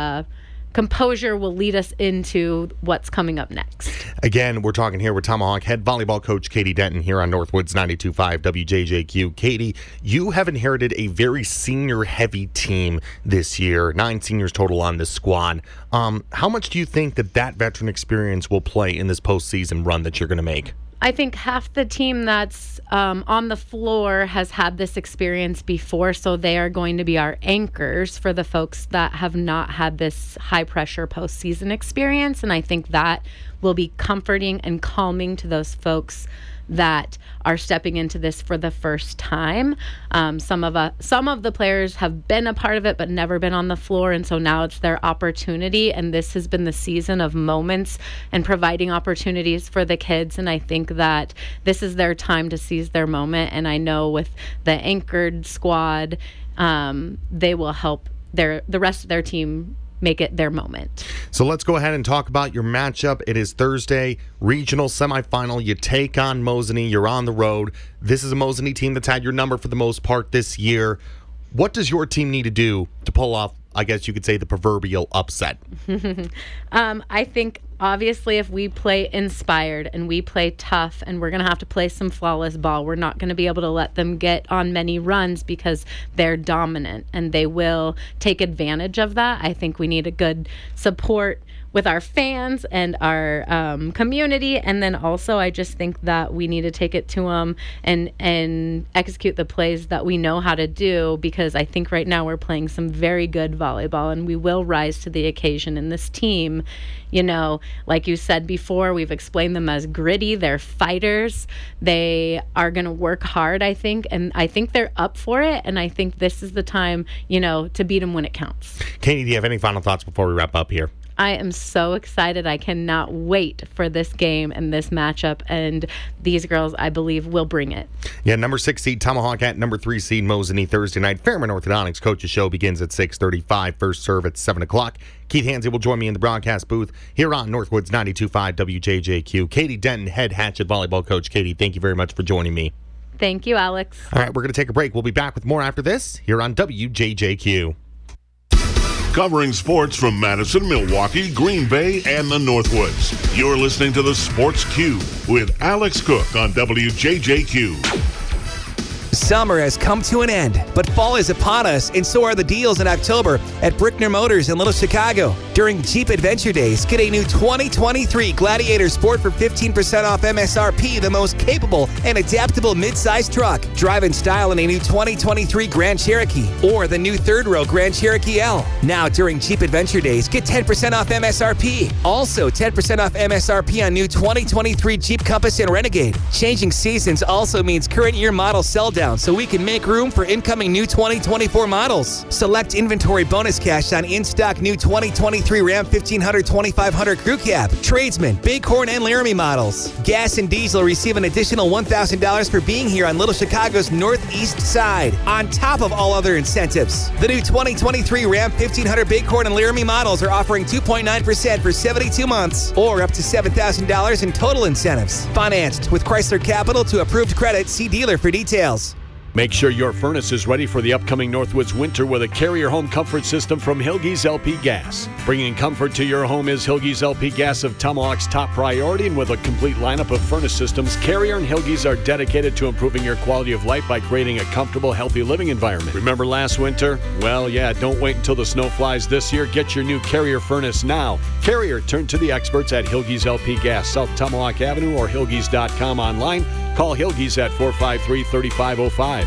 composure will lead us into what's coming up next. Again, we're talking here with Tomahawk head volleyball coach Katie Denton here on Northwoods 92.5 WJJQ. Katie, you have inherited a very senior-heavy team this year, 9 seniors total on this squad. How much do you think that veteran experience will play in this postseason run that you're going to make? I think half the team that's on the floor has had this experience before, so they are going to be our anchors for the folks that have not had this high-pressure postseason experience, and I think that will be comforting and calming to those folks that are stepping into this for the first time. Some of the players have been a part of it but never been on the floor, and so now it's their opportunity, and this has been the season of moments and providing opportunities for the kids, and I think that this is their time to seize their moment, and I know with the anchored squad, they will help the rest of their team make it their moment. So let's go ahead and talk about your matchup. It is Thursday, regional semifinal. You take on Mosinee. You're on the road. This is a Mosinee team that's had your number for the most part this year. What does your team need to do to pull off, I guess you could say, the proverbial upset? I think obviously if we play inspired and we play tough and we're going to have to play some flawless ball, we're not going to be able to let them get on many runs because they're dominant and they will take advantage of that. I think we need a good support with our fans and our community, and then also I just think that we need to take it to them and execute the plays that we know how to do, because I think right now we're playing some very good volleyball and we will rise to the occasion. And this team, you know, like you said before, we've explained them as gritty. They're fighters. They are going to work hard, I think, and I think they're up for it, and I think this is the time, you know, to beat them when it counts. Katie, do you have any final thoughts before we wrap up here? I am so excited. I cannot wait for this game and this matchup, and these girls, I believe, will bring it. Yeah, number 6 seed Tomahawk at number 3 seed Mosinee Thursday night. Fairmont Orthodontics Coach's Show begins at 6:35. First serve at 7 o'clock. Keith Hansey will join me in the broadcast booth here on Northwoods 92.5 WJJQ. Katie Denton, head Hatchet volleyball coach. Katie, thank you very much for joining me. Thank you, Alex. All right, we're going to take a break. We'll be back with more after this here on WJJQ. covering sports from Madison, Milwaukee, Green Bay, and the Northwoods. You're listening to the Sports Cue with Alex Cook on WJJQ. Summer has come to an end, but fall is upon us, and so are the deals in October at Brickner Motors in Little Chicago. During Jeep Adventure Days, get a new 2023 Gladiator Sport for 15% off MSRP, the most capable and adaptable midsize truck. Drive in style in a new 2023 Grand Cherokee or the new third-row Grand Cherokee L. Now, during Jeep Adventure Days, get 10% off MSRP. Also, 10% off MSRP on new 2023 Jeep Compass and Renegade. Changing seasons also means current year model sell down, so we can make room for incoming new 2024 models. Select inventory bonus cash on in-stock new 2023 Ram 1500 2500 Crew Cab, Tradesman, Bighorn, and Laramie models. Gas and diesel receive an additional $1,000 for being here on Little Chicago's northeast side, on top of all other incentives. The new 2023 Ram 1500 Bighorn and Laramie models are offering 2.9% for 72 months, or up to $7,000 in total incentives. Financed with Chrysler Capital to approved credit. See dealer for details. Make sure your furnace is ready for the upcoming Northwoods winter with a Carrier Home Comfort System from Hilgey's LP Gas. Bringing comfort to your home is Hilgey's LP Gas of Tomahawk's top priority, and with a complete lineup of furnace systems, Carrier and Hilgey's are dedicated to improving your quality of life by creating a comfortable, healthy living environment. Remember last winter? Well, yeah, don't wait until the snow flies this year. Get your new Carrier furnace now. Carrier, turn to the experts at Hilgey's LP Gas, South Tomahawk Avenue, or Hilgeys.com online. Call Hilgey's at 453-3505.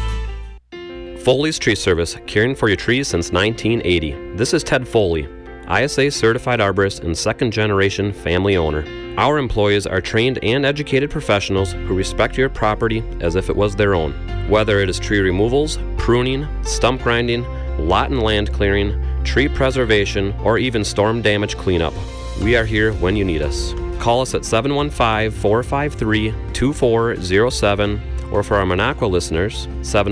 Foley's Tree Service, caring for your trees since 1980. This is Ted Foley, ISA certified arborist and second-generation family owner. Our employees are trained and educated professionals who respect your property as if it was their own. Whether it is tree removals, pruning, stump grinding, lot and land clearing, tree preservation, or even storm damage cleanup, we are here when you need us. Call us at 715-453-2407, or for our Minocqua listeners,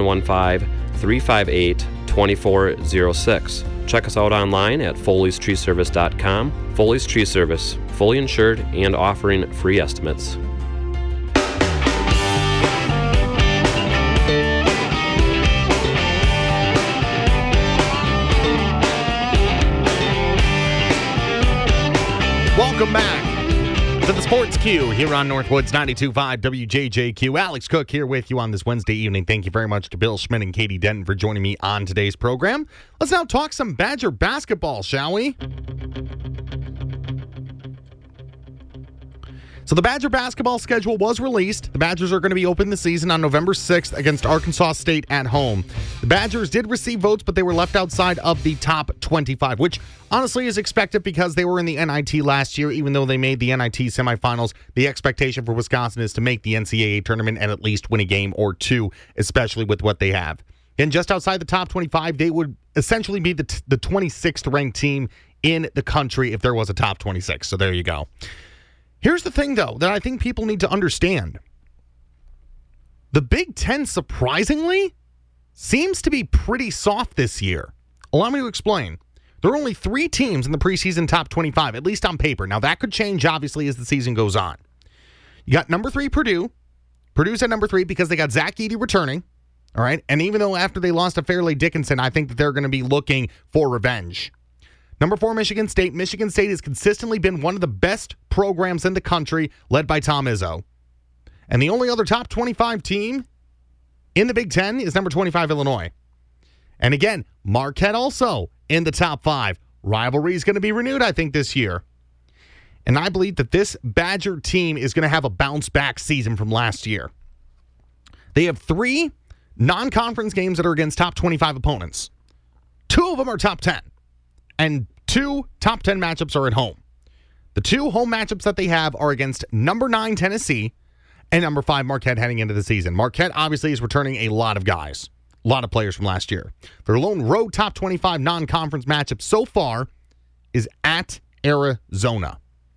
715-358-2406. Check us out online at foleystreeservice.com. Foley's Tree Service, fully insured and offering free estimates. Welcome back to the Sports Cue here on Northwoods 92.5 WJJQ. Alex Cook here with you on this Wednesday evening. Thank you very much to Bill Schmidt and Katie Denton for joining me on today's program. Let's now talk some Badger basketball, shall we? So the Badger basketball schedule was released. The Badgers are going to be opening the season on November 6th against Arkansas State at home. The Badgers did receive votes, but they were left outside of the top 25, which honestly is expected because they were in the NIT last year. Even though they made the NIT semifinals, the expectation for Wisconsin is to make the NCAA tournament and at least win a game or two, especially with what they have. And just outside the top 25, they would essentially be the 26th ranked team in the country if there was a top 26. So there you go. Here's the thing, though, that I think people need to understand. The Big Ten, surprisingly, seems to be pretty soft this year. Allow me to explain. There are only 3 teams in the preseason top 25, at least on paper. Now, that could change, obviously, as the season goes on. You got number 3, Purdue. Purdue's at number 3 because they got Zach Edey returning. All right? And even though after they lost to Fairleigh Dickinson, I think that they're going to be looking for revenge. Number 4, Michigan State. Michigan State has consistently been one of the best programs in the country, led by Tom Izzo. And the only other top 25 team in the Big Ten is number 25, Illinois. And again, Marquette also in the top 5. Rivalry is going to be renewed, I think, this year. And I believe that this Badger team is going to have a bounce-back season from last year. They have 3 non-conference games that are against top 25 opponents. 2 of them are top 10. And 2 top 10 matchups are at home. The 2 home matchups that they have are against number 9 Tennessee and number 5 Marquette heading into the season. Marquette obviously is returning a lot of guys, a lot of players from last year. Their lone road top 25 non-conference matchup so far is at Arizona.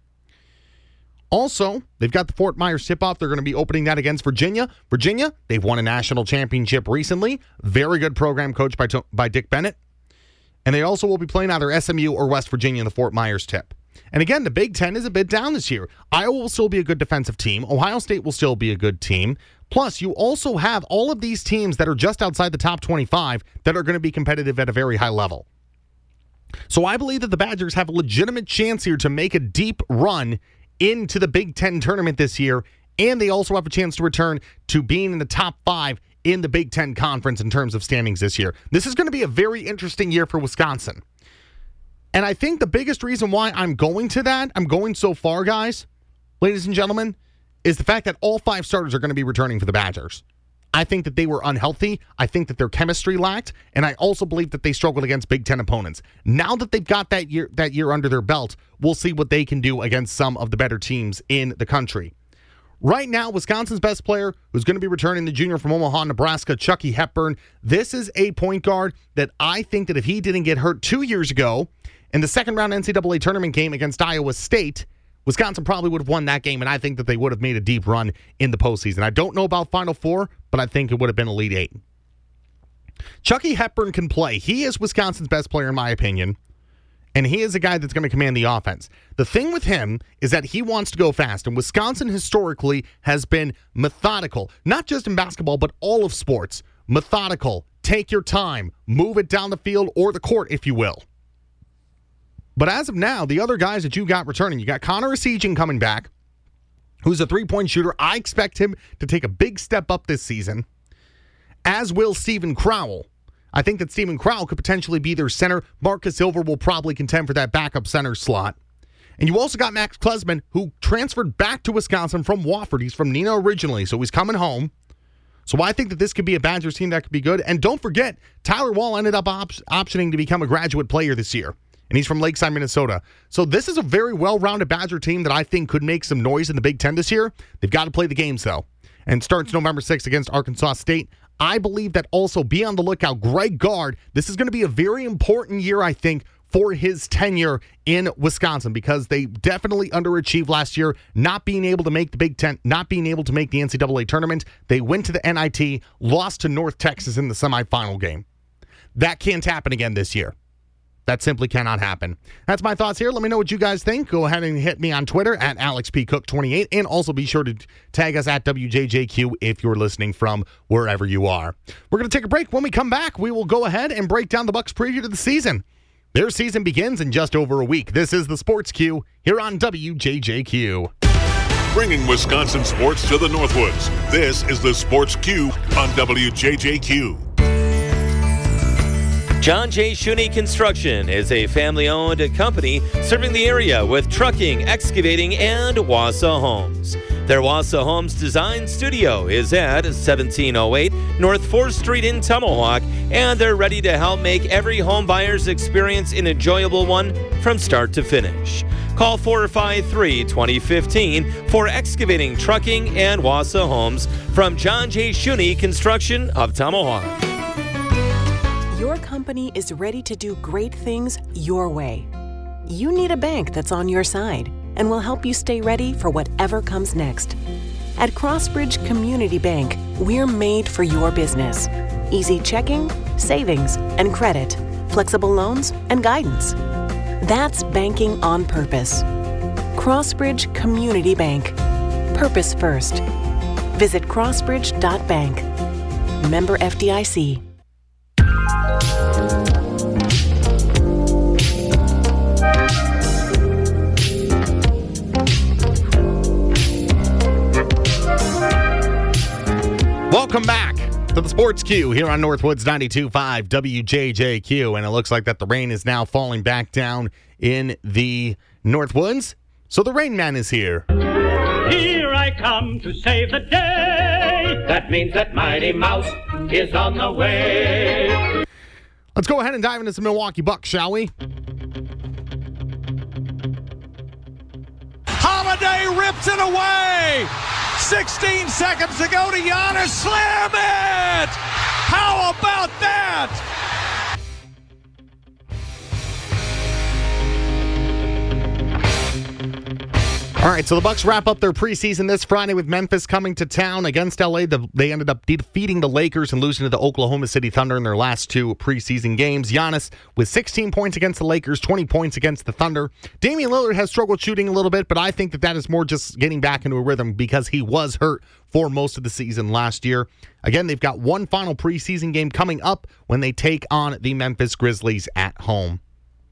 Also, they've got the Fort Myers tip-off. They're going to be opening that against Virginia. Virginia, they've won a national championship recently. Very good program coached by Dick Bennett. And they also will be playing either SMU or West Virginia in the Fort Myers tip. And again, the Big Ten is a bit down this year. Iowa will still be a good defensive team. Ohio State will still be a good team. Plus, you also have all of these teams that are just outside the top 25 that are going to be competitive at a very high level. So I believe that the Badgers have a legitimate chance here to make a deep run into the Big Ten tournament this year, and they also have a chance to return to being in the top 5 in the Big Ten Conference in terms of standings this year. This is going to be a very interesting year for Wisconsin. And I think the biggest reason why I'm going so far, guys, ladies and gentlemen, is the fact that all 5 starters are going to be returning for the Badgers. I think that they were unhealthy. I think that their chemistry lacked, and I also believe that they struggled against Big Ten opponents. Now that they've got that year under their belt, we'll see what they can do against some of the better teams in the country. Right now, Wisconsin's best player, who's going to be returning, the junior from Omaha, Nebraska, Chucky Hepburn. This is a point guard that I think that if he didn't get hurt 2 years ago in the second-round NCAA tournament game against Iowa State, Wisconsin probably would have won that game, and I think that they would have made a deep run in the postseason. I don't know about Final Four, but I think it would have been Elite Eight. Chucky Hepburn can play. He is Wisconsin's best player, in my opinion, and he is a guy that's going to command the offense. The thing with him is that he wants to go fast, and Wisconsin historically has been methodical, not just in basketball, but all of sports. Methodical. Take your time. Move it down the field or the court, if you will. But as of now, the other guys that you got returning, you got Connor Essegian coming back, who's a three-point shooter. I expect him to take a big step up this season, as will Steven Crowell. I think that Steven Crowell could potentially be their center. Marcus Silver will probably contend for that backup center slot. And you also got Max Klesman, who transferred back to Wisconsin from Wofford. He's from Neenah originally, so he's coming home. So I think that this could be a Badgers team that could be good. And don't forget, Tyler Wall ended up optioning to become a graduate player this year. And he's from Lakeside, Minnesota. So this is a very well-rounded Badger team that I think could make some noise in the Big Ten this year. They've got to play the games, though. And starts November 6th against Arkansas State. I believe that also be on the lookout. Greg Gard, this is going to be a very important year, I think, for his tenure in Wisconsin, because they definitely underachieved last year, not being able to make the Big Ten, not being able to make the NCAA tournament. They went to the NIT, lost to North Texas in the semifinal game. That can't happen again this year. That simply cannot happen. That's my thoughts here. Let me know what you guys think. Go ahead and hit me on Twitter at AlexPCook28, and also be sure to tag us at WJJQ if you're listening from wherever you are. We're going to take a break. When we come back, we will go ahead and break down the Bucs preview to the season. Their season begins in just over a week. This is the Sports Q here on WJJQ. Bringing Wisconsin sports to the Northwoods. This is the Sports Q on WJJQ. John J. Shuney Construction is a family-owned company serving the area with trucking, excavating, and Wassa Homes. Their Wassa Homes Design Studio is at 1708 North 4th Street in Tomahawk, and they're ready to help make every home buyer's experience an enjoyable one from start to finish. Call 453-2015 for excavating, trucking, and Wassa Homes from John J. Shuney Construction of Tomahawk. Your company is ready to do great things your way. You need a bank that's on your side and will help you stay ready for whatever comes next. At Crossbridge Community Bank, we're made for your business. Easy checking, savings, and credit, flexible loans, and guidance. That's banking on purpose. Crossbridge Community Bank. Purpose first. Visit crossbridge.bank. Member FDIC. Welcome back to the Sports Q here on Northwoods 92.5 WJJQ, and it looks like that the rain is now falling back down in the Northwoods. So the Rain Man is here. Here I come to save the day. That means that Mighty Mouse is on the way. Let's go ahead and dive into some Milwaukee Bucks, shall we? Holiday rips it away. 16 seconds to go to Giannis. Slam it! How about that? All right, so the Bucks wrap up their preseason this Friday with Memphis coming to town against LA. They ended up defeating the Lakers and losing to the Oklahoma City Thunder in their last 2 preseason games. Giannis with 16 points against the Lakers, 20 points against the Thunder. Damian Lillard has struggled shooting a little bit, but I think that is more just getting back into a rhythm because he was hurt for most of the season last year. Again, they've got one final preseason game coming up when they take on the Memphis Grizzlies at home.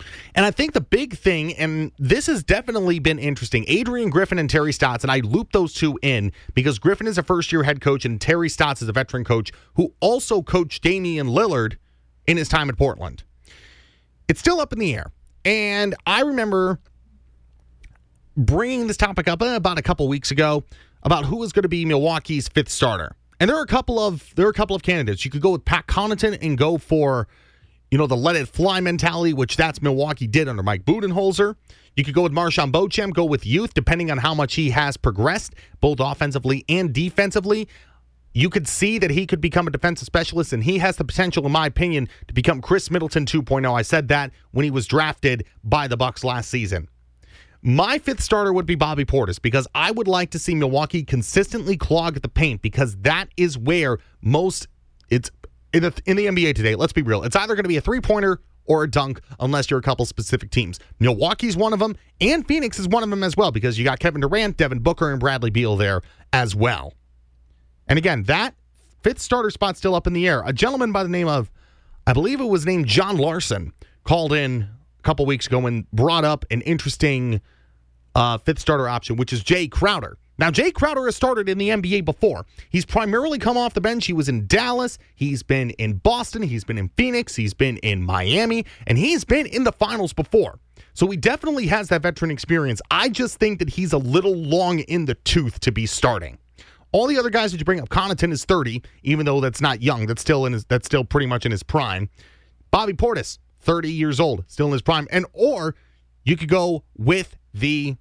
And I think the big thing, and this has definitely been interesting, Adrian Griffin and Terry Stotts, and I loop those two in because Griffin is a first-year head coach and Terry Stotts is a veteran coach who also coached Damian Lillard in his time at Portland. It's still up in the air. And I remember bringing this topic up about a couple weeks ago about who is going to be Milwaukee's fifth starter. And there are a couple of candidates. You could go with Pat Connaughton and go for, the let it fly mentality, which that's Milwaukee did under Mike Budenholzer. You could go with Marshawn Beauchamp, go with youth, depending on how much he has progressed, both offensively and defensively. You could see that he could become a defensive specialist, and he has the potential, in my opinion, to become Chris Middleton 2.0. I said that when he was drafted by the Bucks last season. My fifth starter would be Bobby Portis because I would like to see Milwaukee consistently clog the paint because that is where it's in the NBA today. Let's be real. It's either going to be a three-pointer or a dunk unless you're a couple specific teams. Milwaukee's one of them, and Phoenix is one of them as well because you got Kevin Durant, Devin Booker, and Bradley Beal there as well. And again, that fifth starter spot's still up in the air. A gentleman by the name of, I believe it was named John Larson, called in a couple weeks ago and brought up an interesting fifth starter option, which is Jay Crowder. Now, Jay Crowder has started in the NBA before. He's primarily come off the bench. He was in Dallas. He's been in Boston. He's been in Phoenix. He's been in Miami. And he's been in the finals before. So he definitely has that veteran experience. I just think that he's a little long in the tooth to be starting. All the other guys that you bring up, Connaughton is 30, even though that's not young. That's still pretty much in his prime. Bobby Portis, 30 years old, still in his prime. Or you could go with the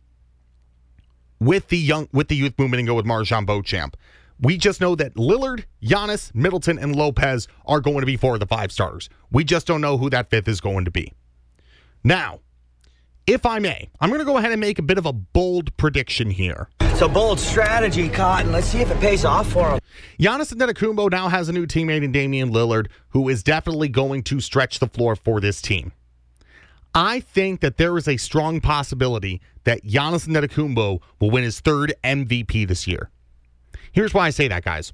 youth movement and go with Marshawn Beauchamp. We just know that Lillard, Giannis, Middleton, and Lopez are going to be four of the five starters. We just don't know who that fifth is going to be. Now, if I may, I'm going to go ahead and make a bit of a bold prediction here. It's a bold strategy, Cotton. Let's see if it pays off for him. Giannis Antetokounmpo now has a new teammate in Damian Lillard, who is definitely going to stretch the floor for this team. I think that there is a strong possibility that Giannis Antetokounmpo will win his third MVP this year. Here's why I say that, guys.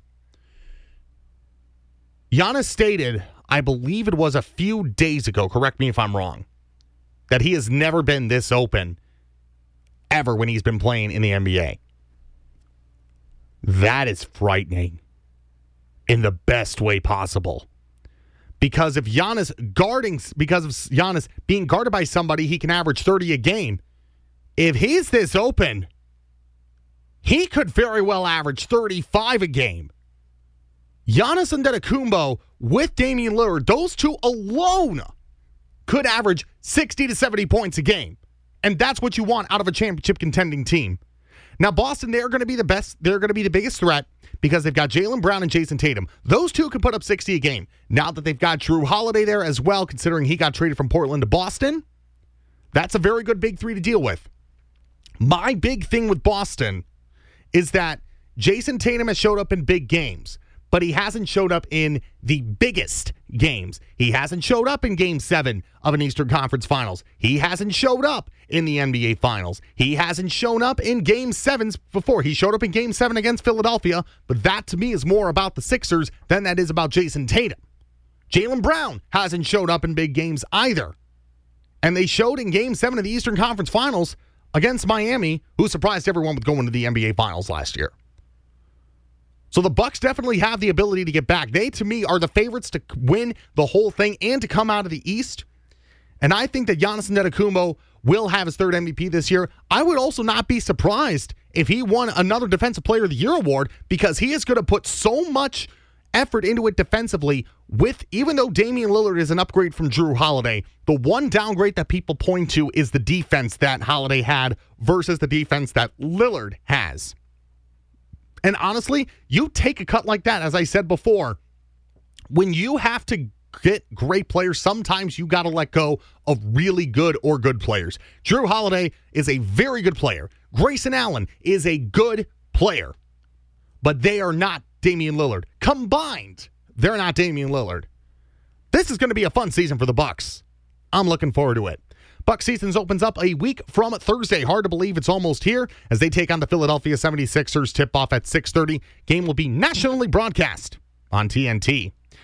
Giannis stated, I believe it was a few days ago, correct me if I'm wrong, that he has never been this open ever when he's been playing in the NBA. That is frightening in the best way possible. Because of Giannis being guarded by somebody, he can average 30 a game. If he's this open, he could very well average 35 a game. Giannis Antetokounmpo with Damian Lillard, those two alone could average 60 to 70 points a game. And that's what you want out of a championship contending team. Now, Boston, they're going to be the best. They're going to be the biggest threat because they've got Jaylen Brown and Jason Tatum. Those two can put up 60 a game. Now that they've got Jrue Holiday there as well, considering he got traded from Portland to Boston, that's a very good big three to deal with. My big thing with Boston is that Jason Tatum has showed up in big games, but he hasn't showed up in the biggest games. He hasn't showed up in Game 7 of an Eastern Conference Finals. He hasn't showed up in the NBA Finals. He hasn't shown up in Game 7s before. He showed up in Game 7 against Philadelphia, but that to me is more about the Sixers than that is about Jason Tatum. Jaylen Brown hasn't showed up in big games either. And they showed in Game 7 of the Eastern Conference Finals against Miami, who surprised everyone with going to the NBA Finals last year. So the Bucks definitely have the ability to get back. They, to me, are the favorites to win the whole thing and to come out of the East. And I think that Giannis Antetokounmpo will have his third MVP this year. I would also not be surprised if he won another Defensive Player of the Year award because he is going to put so much effort into it defensively even though Damian Lillard is an upgrade from Jrue Holiday, the one downgrade that people point to is the defense that Holiday had versus the defense that Lillard has. And honestly, you take a cut like that, as I said before, when you have to get great players, sometimes you got to let go of really good or good players. Jrue Holiday is a very good player. Grayson Allen is a good player. But they are not Damian Lillard. Combined, they're not Damian Lillard. This is going to be a fun season for the Bucks. I'm looking forward to it. Bucks season opens up a week from Thursday. Hard to believe it's almost here as they take on the Philadelphia 76ers. Tip-off at 6:30. Game will be nationally broadcast on TNT.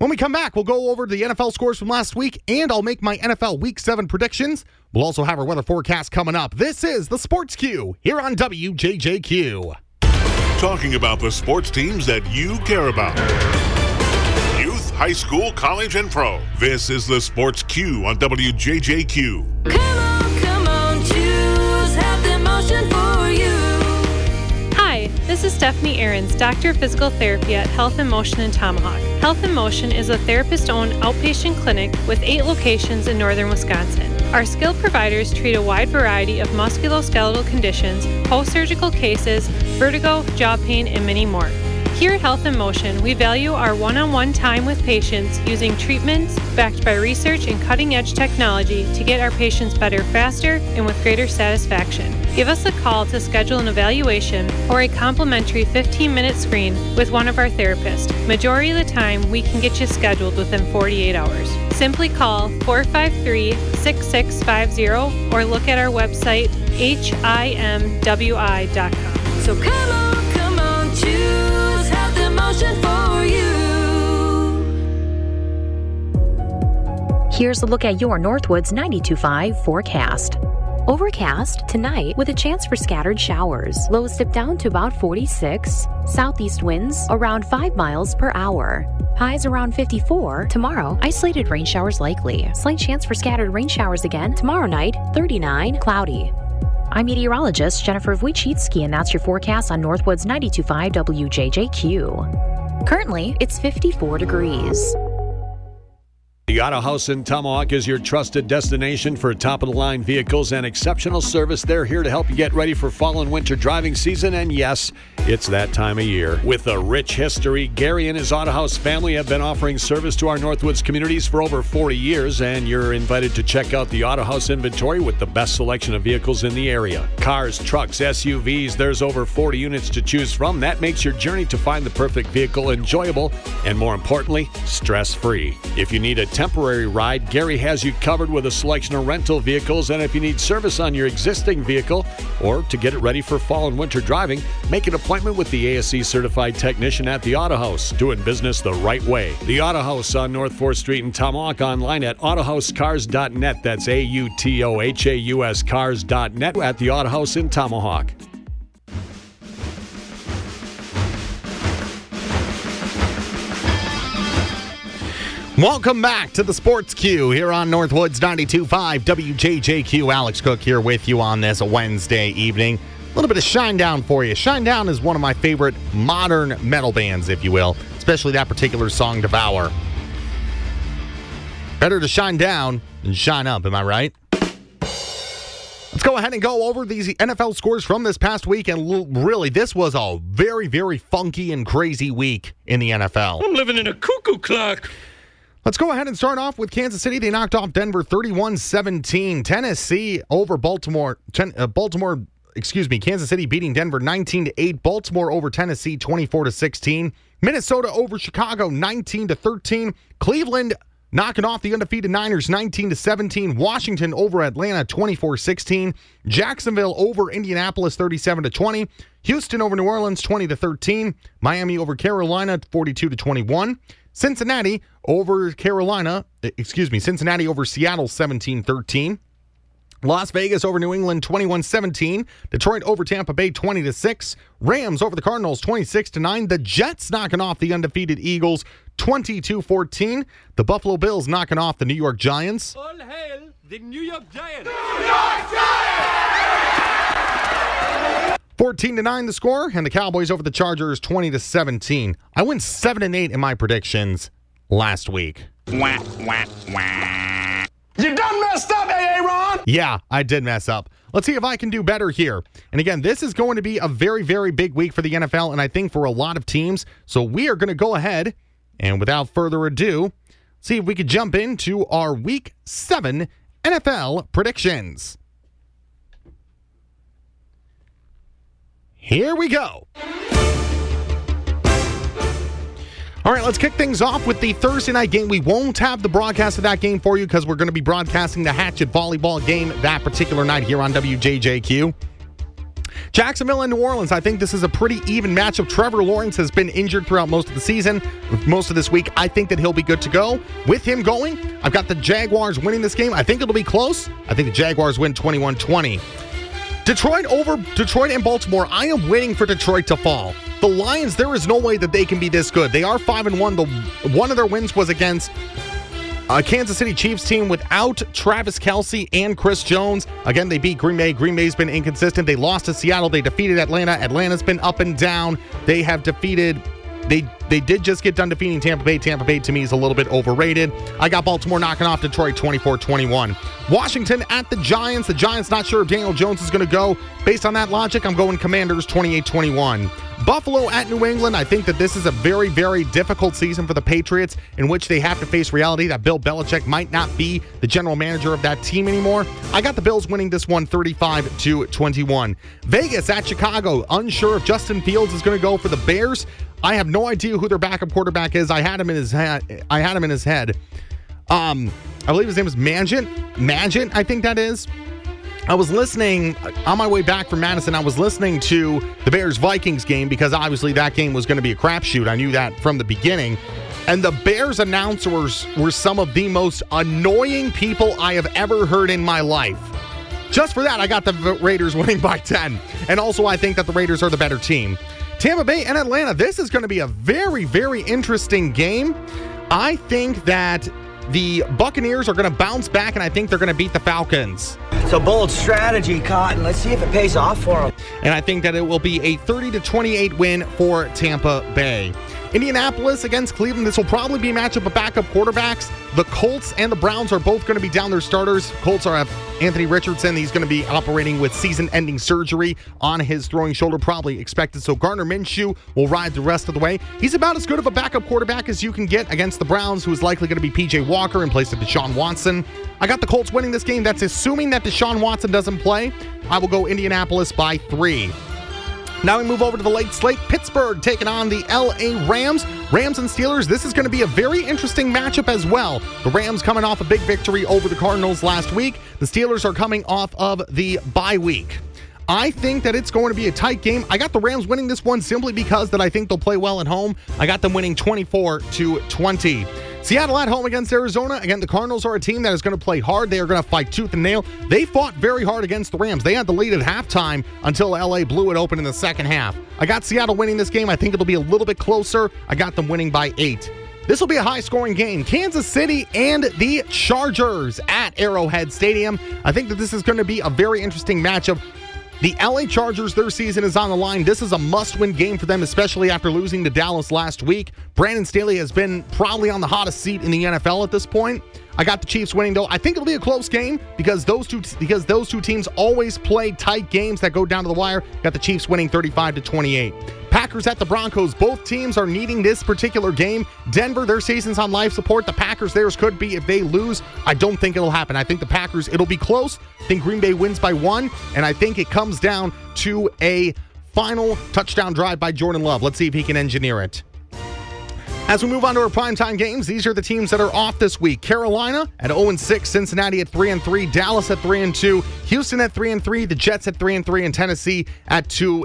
When we come back, we'll go over the NFL scores from last week, and I'll make my NFL Week 7 predictions. We'll also have our weather forecast coming up. This is the Sports Q here on WJJQ. Talking about the sports teams that you care about. Youth, high school, college, and pro. This is the Sports Q on WJJQ. Come on, choose health and motion for you. Hi, this is Stephanie Ahrens, Doctor of Physical Therapy at Health and Motion in Tomahawk. Health and Motion is a therapist-owned outpatient clinic with 8 locations in northern Wisconsin. Our skilled providers treat a wide variety of musculoskeletal conditions, post-surgical cases, vertigo, jaw pain, and many more. Here at Health and Motion, we value our one-on-one time with patients using treatments backed by research and cutting-edge technology to get our patients better faster and with greater satisfaction. Give us a call to schedule an evaluation or a complimentary 15-minute screen with one of our therapists. Majority of the time, we can get you scheduled within 48 hours. Simply call 453-6650 or look at our website, himwi.com. So come on, choose health and motion for you. Here's a look at your Northwoods 92.5 forecast. Overcast tonight with a chance for scattered showers. Lows dip down to about 46. Southeast winds around 5 miles per hour. Highs around 54. Tomorrow, isolated rain showers likely. Slight chance for scattered rain showers again. Tomorrow night, 39, cloudy. I'm meteorologist Jennifer Wojcicki, and that's your forecast on Northwoods 92.5 WJJQ. Currently, it's 54 degrees. The Auto House in Tomahawk is your trusted destination for top-of-the-line vehicles and exceptional service. They're here to help you get ready for fall and winter driving season, and yes, it's that time of year. With a rich history, Gary and his Auto House family have been offering service to our Northwoods communities for over 40 years, and you're invited to check out the Auto House inventory with the best selection of vehicles in the area. Cars, trucks, SUVs, there's over 40 units to choose from. That makes your journey to find the perfect vehicle enjoyable and, more importantly, stress-free. If you need a temporary ride, Gary has you covered with a selection of rental vehicles, and if you need service on your existing vehicle or to get it ready for fall and winter driving, make an appointment with the ASE certified technician at the Auto House, doing business the right way. The Auto House on North 4th Street in Tomahawk, online at autohousecars.net. That's AUTOHAUS cars.net at the Auto House in Tomahawk. Welcome back to the Sports Q here on Northwoods 92.5 WJJQ. Alex Cook here with you on this Wednesday evening. A little bit of Shinedown for you. Shinedown is one of my favorite modern metal bands, if you will, especially that particular song, Devour. Better to shine down than shine up, am I right? Let's go ahead and go over these NFL scores from this past week. And really, this was a very, very funky and crazy week in the NFL. I'm living in a cuckoo clock. Let's go ahead and start off with Kansas City. They knocked off Denver 31-17. Tennessee over Baltimore. Kansas City beating Denver 19-8. Baltimore over Tennessee 24-16. Minnesota over Chicago 19-13. Cleveland knocking off the undefeated Niners 19-17. Washington over Atlanta 24-16. Jacksonville over Indianapolis 37-20. Houston over New Orleans 20-13. Miami over Carolina 42-21. Cincinnati over Seattle 17-13. Las Vegas over New England 21-17. Detroit over Tampa Bay 20-6. Rams over the Cardinals 26-9. The Jets knocking off the undefeated Eagles 22-14. The Buffalo Bills knocking off the New York Giants. All hail the New York Giants! 14-9 the score, and the Cowboys over the Chargers 20-17. I went 7-8 in my predictions last week. Wah, wah, wah. You done messed up, Aaron! Yeah, I did mess up. Let's see if I can do better here. And again, this is going to be a very, very big week for the NFL, and I think for a lot of teams. So we are going to go ahead, and without further ado, see if we could jump into our Week 7 NFL predictions. Here we go. All right, let's kick things off with the Thursday night game. We won't have the broadcast of that game for you because we're going to be broadcasting the Hatchet volleyball game that particular night here on WJJQ. Jacksonville and New Orleans, I think this is a pretty even matchup. Trevor Lawrence has been injured throughout most of the season, most of this week. I think that he'll be good to go. With him going, I've got the Jaguars winning this game. I think it'll be close. I think the Jaguars win 21-20. Detroit and Baltimore. I am waiting for Detroit to fall. The Lions, there is no way that they can be this good. They are 5-1. One of their wins was against a Kansas City Chiefs team without Travis Kelce and Chris Jones. Again, they beat Green Bay. Green Bay's been inconsistent. They lost to Seattle. They defeated Atlanta. Atlanta's been up and down. They have defeated... They did just get done defeating Tampa Bay. Tampa Bay, to me, is a little bit overrated. I got Baltimore knocking off Detroit 24-21. Washington at the Giants. The Giants not sure if Daniel Jones is going to go. Based on that logic, I'm going Commanders 28-21. Buffalo at New England. I think that this is a very, very difficult season for the Patriots in which they have to face reality that Bill Belichick might not be the general manager of that team anymore. I got the Bills winning this one 35-21. Vegas at Chicago. Unsure if Justin Fields is going to go for the Bears. I have no idea who their backup quarterback is. I had him in his head. I believe his name is Magint, I think that is. I was listening on my way back from Madison. I was listening to the Bears-Vikings game because obviously that game was going to be a crapshoot. I knew that from the beginning. And the Bears announcers were some of the most annoying people I have ever heard in my life. Just for that, I got the Raiders winning by 10. And also, I think that the Raiders are the better team. Tampa Bay and Atlanta, this is going to be a very, very interesting game. I think that the Buccaneers are going to bounce back, and I think they're going to beat the Falcons. It's a bold strategy, Cotton. Let's see if it pays off for them. And I think that it will be a 30-28 win for Tampa Bay. Indianapolis against Cleveland. This will probably be a matchup of backup quarterbacks. The Colts and the Browns are both going to be down their starters. Colts are Anthony Richardson. He's going to be operating with season-ending surgery on his throwing shoulder, probably expected. So Gardner Minshew will ride the rest of the way. He's about as good of a backup quarterback as you can get against the Browns, who is likely going to be P.J. Walker in place of Deshaun Watson. I got the Colts winning this game. That's assuming that Deshaun Watson doesn't play. I will go Indianapolis by 3. Now we move over to the late slate. Pittsburgh taking on the L.A. Rams. Rams and Steelers, this is going to be a very interesting matchup as well. The Rams coming off a big victory over the Cardinals last week. The Steelers are coming off of the bye week. I think that it's going to be a tight game. I got the Rams winning this one simply because that I think they'll play well at home. I got them winning 24-20. Seattle at home against Arizona. Again, the Cardinals are a team that is going to play hard. They are going to fight tooth and nail. They fought very hard against the Rams. They had the lead at halftime until LA blew it open in the second half. I got Seattle winning this game. I think it'll be a little bit closer. I got them winning by 8. This will be a high-scoring game. Kansas City and the Chargers at Arrowhead Stadium. I think that this is going to be a very interesting matchup. The LA Chargers, their season is on the line. This is a must-win game for them, especially after losing to Dallas last week. Brandon Staley has been probably on the hottest seat in the NFL at this point. I got the Chiefs winning, though. I think it'll be a close game because those two teams always play tight games that go down to the wire. Got the Chiefs winning 35-28. Packers at the Broncos. Both teams are needing this particular game. Denver, their season's on life support. The Packers, theirs could be if they lose. I don't think it'll happen. I think the Packers, it'll be close. I think Green Bay wins by 1, and I think it comes down to a final touchdown drive by Jordan Love. Let's see if he can engineer it. As we move on to our primetime games, these are the teams that are off this week. Carolina at 0-6, Cincinnati at 3-3, Dallas at 3-2, Houston at 3-3, the Jets at 3-3, and Tennessee at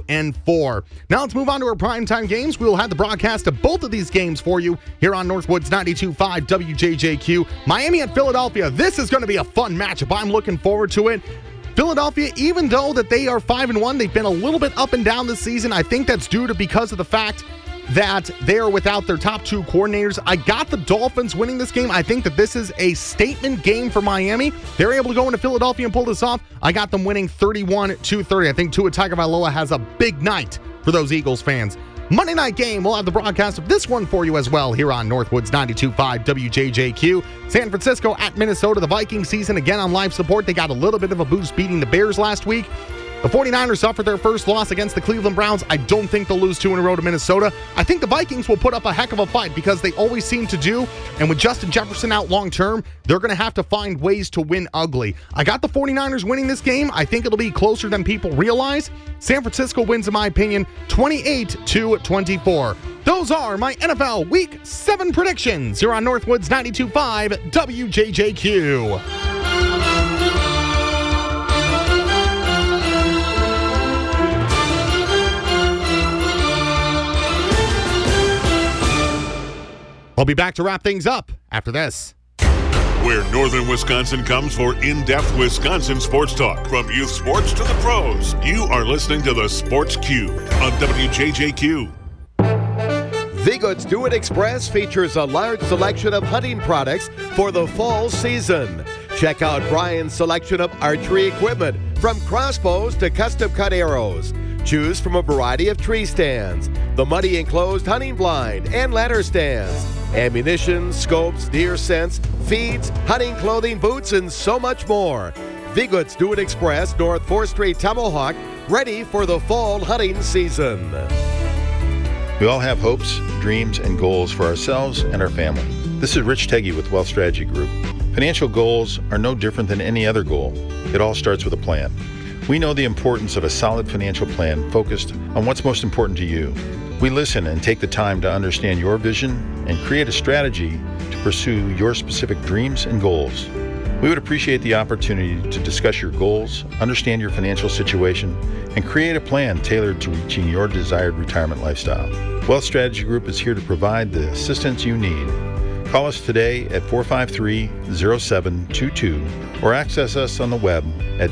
2-4. Now let's move on to our primetime games. We will have the broadcast of both of these games for you here on Northwoods 92.5 WJJQ. Miami at Philadelphia. This is going to be a fun matchup. I'm looking forward to it. Philadelphia, even though that they are 5-1, they've been a little bit up and down this season. I think that's due to because of the fact that they are without their top 2 coordinators. I got the Dolphins winning this game. I think that this is a statement game for Miami. They're able to go into Philadelphia and pull this off. I got them winning 31-30. I think Tua Tagovailoa has a big night for those Eagles fans. Monday night game, we'll have the broadcast of this one for you as well here on Northwoods 92.5 WJJQ. San Francisco at Minnesota. The Vikings season again on live support. They got a little bit of a boost beating the Bears last week. The 49ers suffered their first loss against the Cleveland Browns. I don't think they'll lose 2 in a row to Minnesota. I think the Vikings will put up a heck of a fight because they always seem to do. And with Justin Jefferson out long term, they're going to have to find ways to win ugly. I got the 49ers winning this game. I think it'll be closer than people realize. San Francisco wins, in my opinion, 28-24. Those are my NFL Week 7 predictions here on Northwoods 92.5 WJJQ. I'll be back to wrap things up after this. Where northern Wisconsin comes for in-depth Wisconsin sports talk. From youth sports to the pros, you are listening to the Sports Q on WJJQ. The Goods Do It Express features a large selection of hunting products for the fall season. Check out Brian's selection of archery equipment, from crossbows to custom-cut arrows. Choose from a variety of tree stands, the money-enclosed hunting blind, and ladder stands. Ammunition, scopes, deer scents, feeds, hunting clothing, boots, and so much more. The Goods Do It Express, North 4th Street, Tomahawk, ready for the fall hunting season. We all have hopes, dreams, and goals for ourselves and our family. This is Rich Teggy with Wealth Strategy Group. Financial goals are no different than any other goal. It all starts with a plan. We know the importance of a solid financial plan focused on what's most important to you. We listen and take the time to understand your vision and create a strategy to pursue your specific dreams and goals. We would appreciate the opportunity to discuss your goals, understand your financial situation, and create a plan tailored to reaching your desired retirement lifestyle. Wealth Strategy Group is here to provide the assistance you need. Call us today at 453-0722 or access us on the web at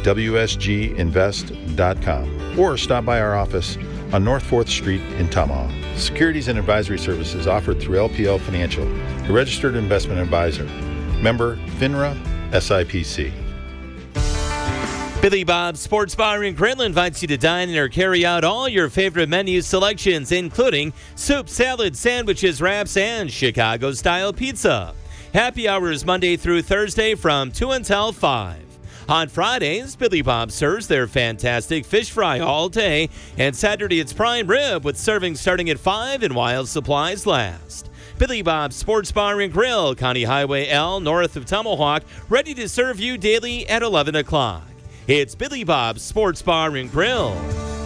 wsginvest.com or stop by our office on North 4th Street in Tomahawk. Securities and advisory services offered through LPL Financial, a registered investment advisor. Member FINRA SIPC. Billy Bob's Sports Bar and Grill invites you to dine in or carry out all your favorite menu selections, including soup, salad, sandwiches, wraps, and Chicago-style pizza. Happy hours Monday through Thursday from 2 until 5. On Fridays, Billy Bob serves their fantastic fish fry all day, and Saturday it's prime rib with serving starting at 5 and while supplies last. Billy Bob's Sports Bar and Grill, County Highway L, north of Tomahawk, ready to serve you daily at 11 o'clock. It's Billy Bob's Sports Bar and Grill.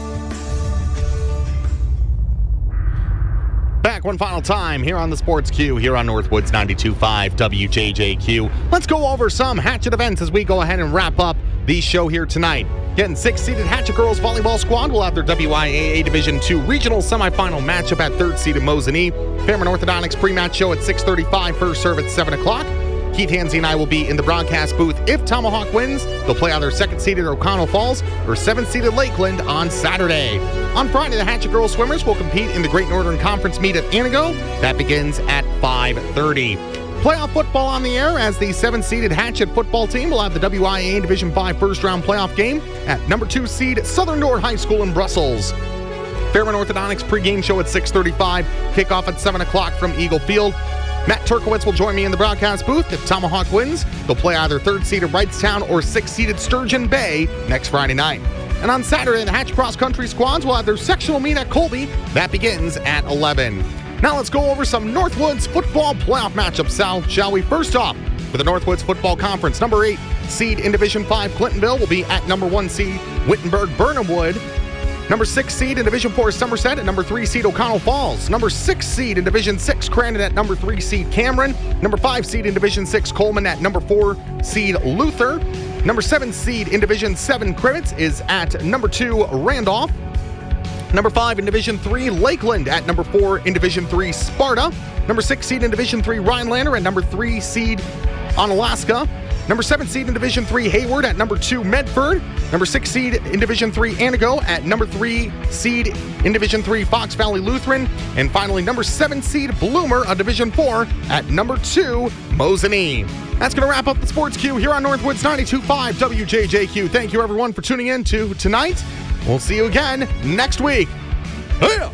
Back one final time here on the Sports Q, here on Northwoods 92.5 WJJQ. Let's go over some Hatchet events as we go ahead and wrap up the show here tonight. Getting 6th-seeded Hatchet Girls Volleyball Squad will have their WIAA Division II Regional Semifinal matchup at 3rd-seeded Mosinee. Fairmont Orthodontics pre-match show at 6:35, first serve at 7 o'clock. Keith Hansey and I will be in the broadcast booth. If Tomahawk wins, they'll play either 2nd-seeded O'Connell Falls or 7th-seeded Lakeland on Saturday. On Friday, the Hatchet Girls Swimmers will compete in the Great Northern Conference meet at Anago. That begins at 5:30. Playoff football on the air as the 7th-seeded Hatchet football team will have the WIAA Division V first-round playoff game at number 2 seed Southern Door High School in Brussels. Fairmont Orthodontics pregame show at 6:35, kickoff at 7 o'clock from Eagle Field. Matt Turkowitz will join me in the broadcast booth. If Tomahawk wins, they'll play either 3rd-seeded Wrightstown or 6th-seeded Sturgeon Bay next Friday night. And on Saturday, the Hatch Cross Country squads will have their sectional meet at Colby. That begins at 11. Now let's go over some Northwoods football playoff matchups, Sal, shall we? First off, for the Northwoods Football Conference, number 8 seed in Division 5 Clintonville will be at number 1 seed Wittenberg Burnhamwood. Number 6 seed in Division 4 Somerset at number 3 seed O'Connell Falls. Number 6 seed in Division 6 Crandon at number 3 seed Cameron. Number 5 seed in Division 6 Coleman at number 4 seed Luther. Number 7 seed in Division 7 Crivets is at number 2 Randolph. Number 5 in Division 3 Lakeland at number 4 in Division 3 Sparta. Number 6 seed in Division 3 Rhinelander at number 3 seed Onalaska. Number 7 seed in Division 3 Hayward at number 2 Medford. Number 6 seed in Division 3 Anago at number 3 seed in Division 3 Fox Valley Lutheran. And finally, number 7 seed Bloomer of Division 4 at number 2 Mosinee. That's going to wrap up the Sports Q here on Northwoods 92.5 WJJQ. Thank you, everyone, for tuning in to tonight. We'll see you again next week. Hey!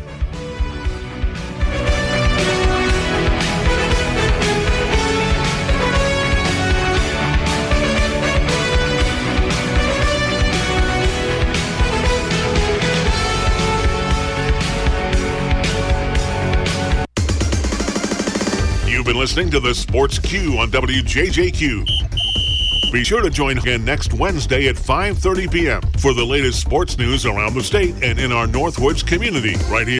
You've been listening to the Sports Q on WJJQ. Be sure to join again next Wednesday at 5:30 p.m. for the latest sports news around the state and in our Northwoods community right here.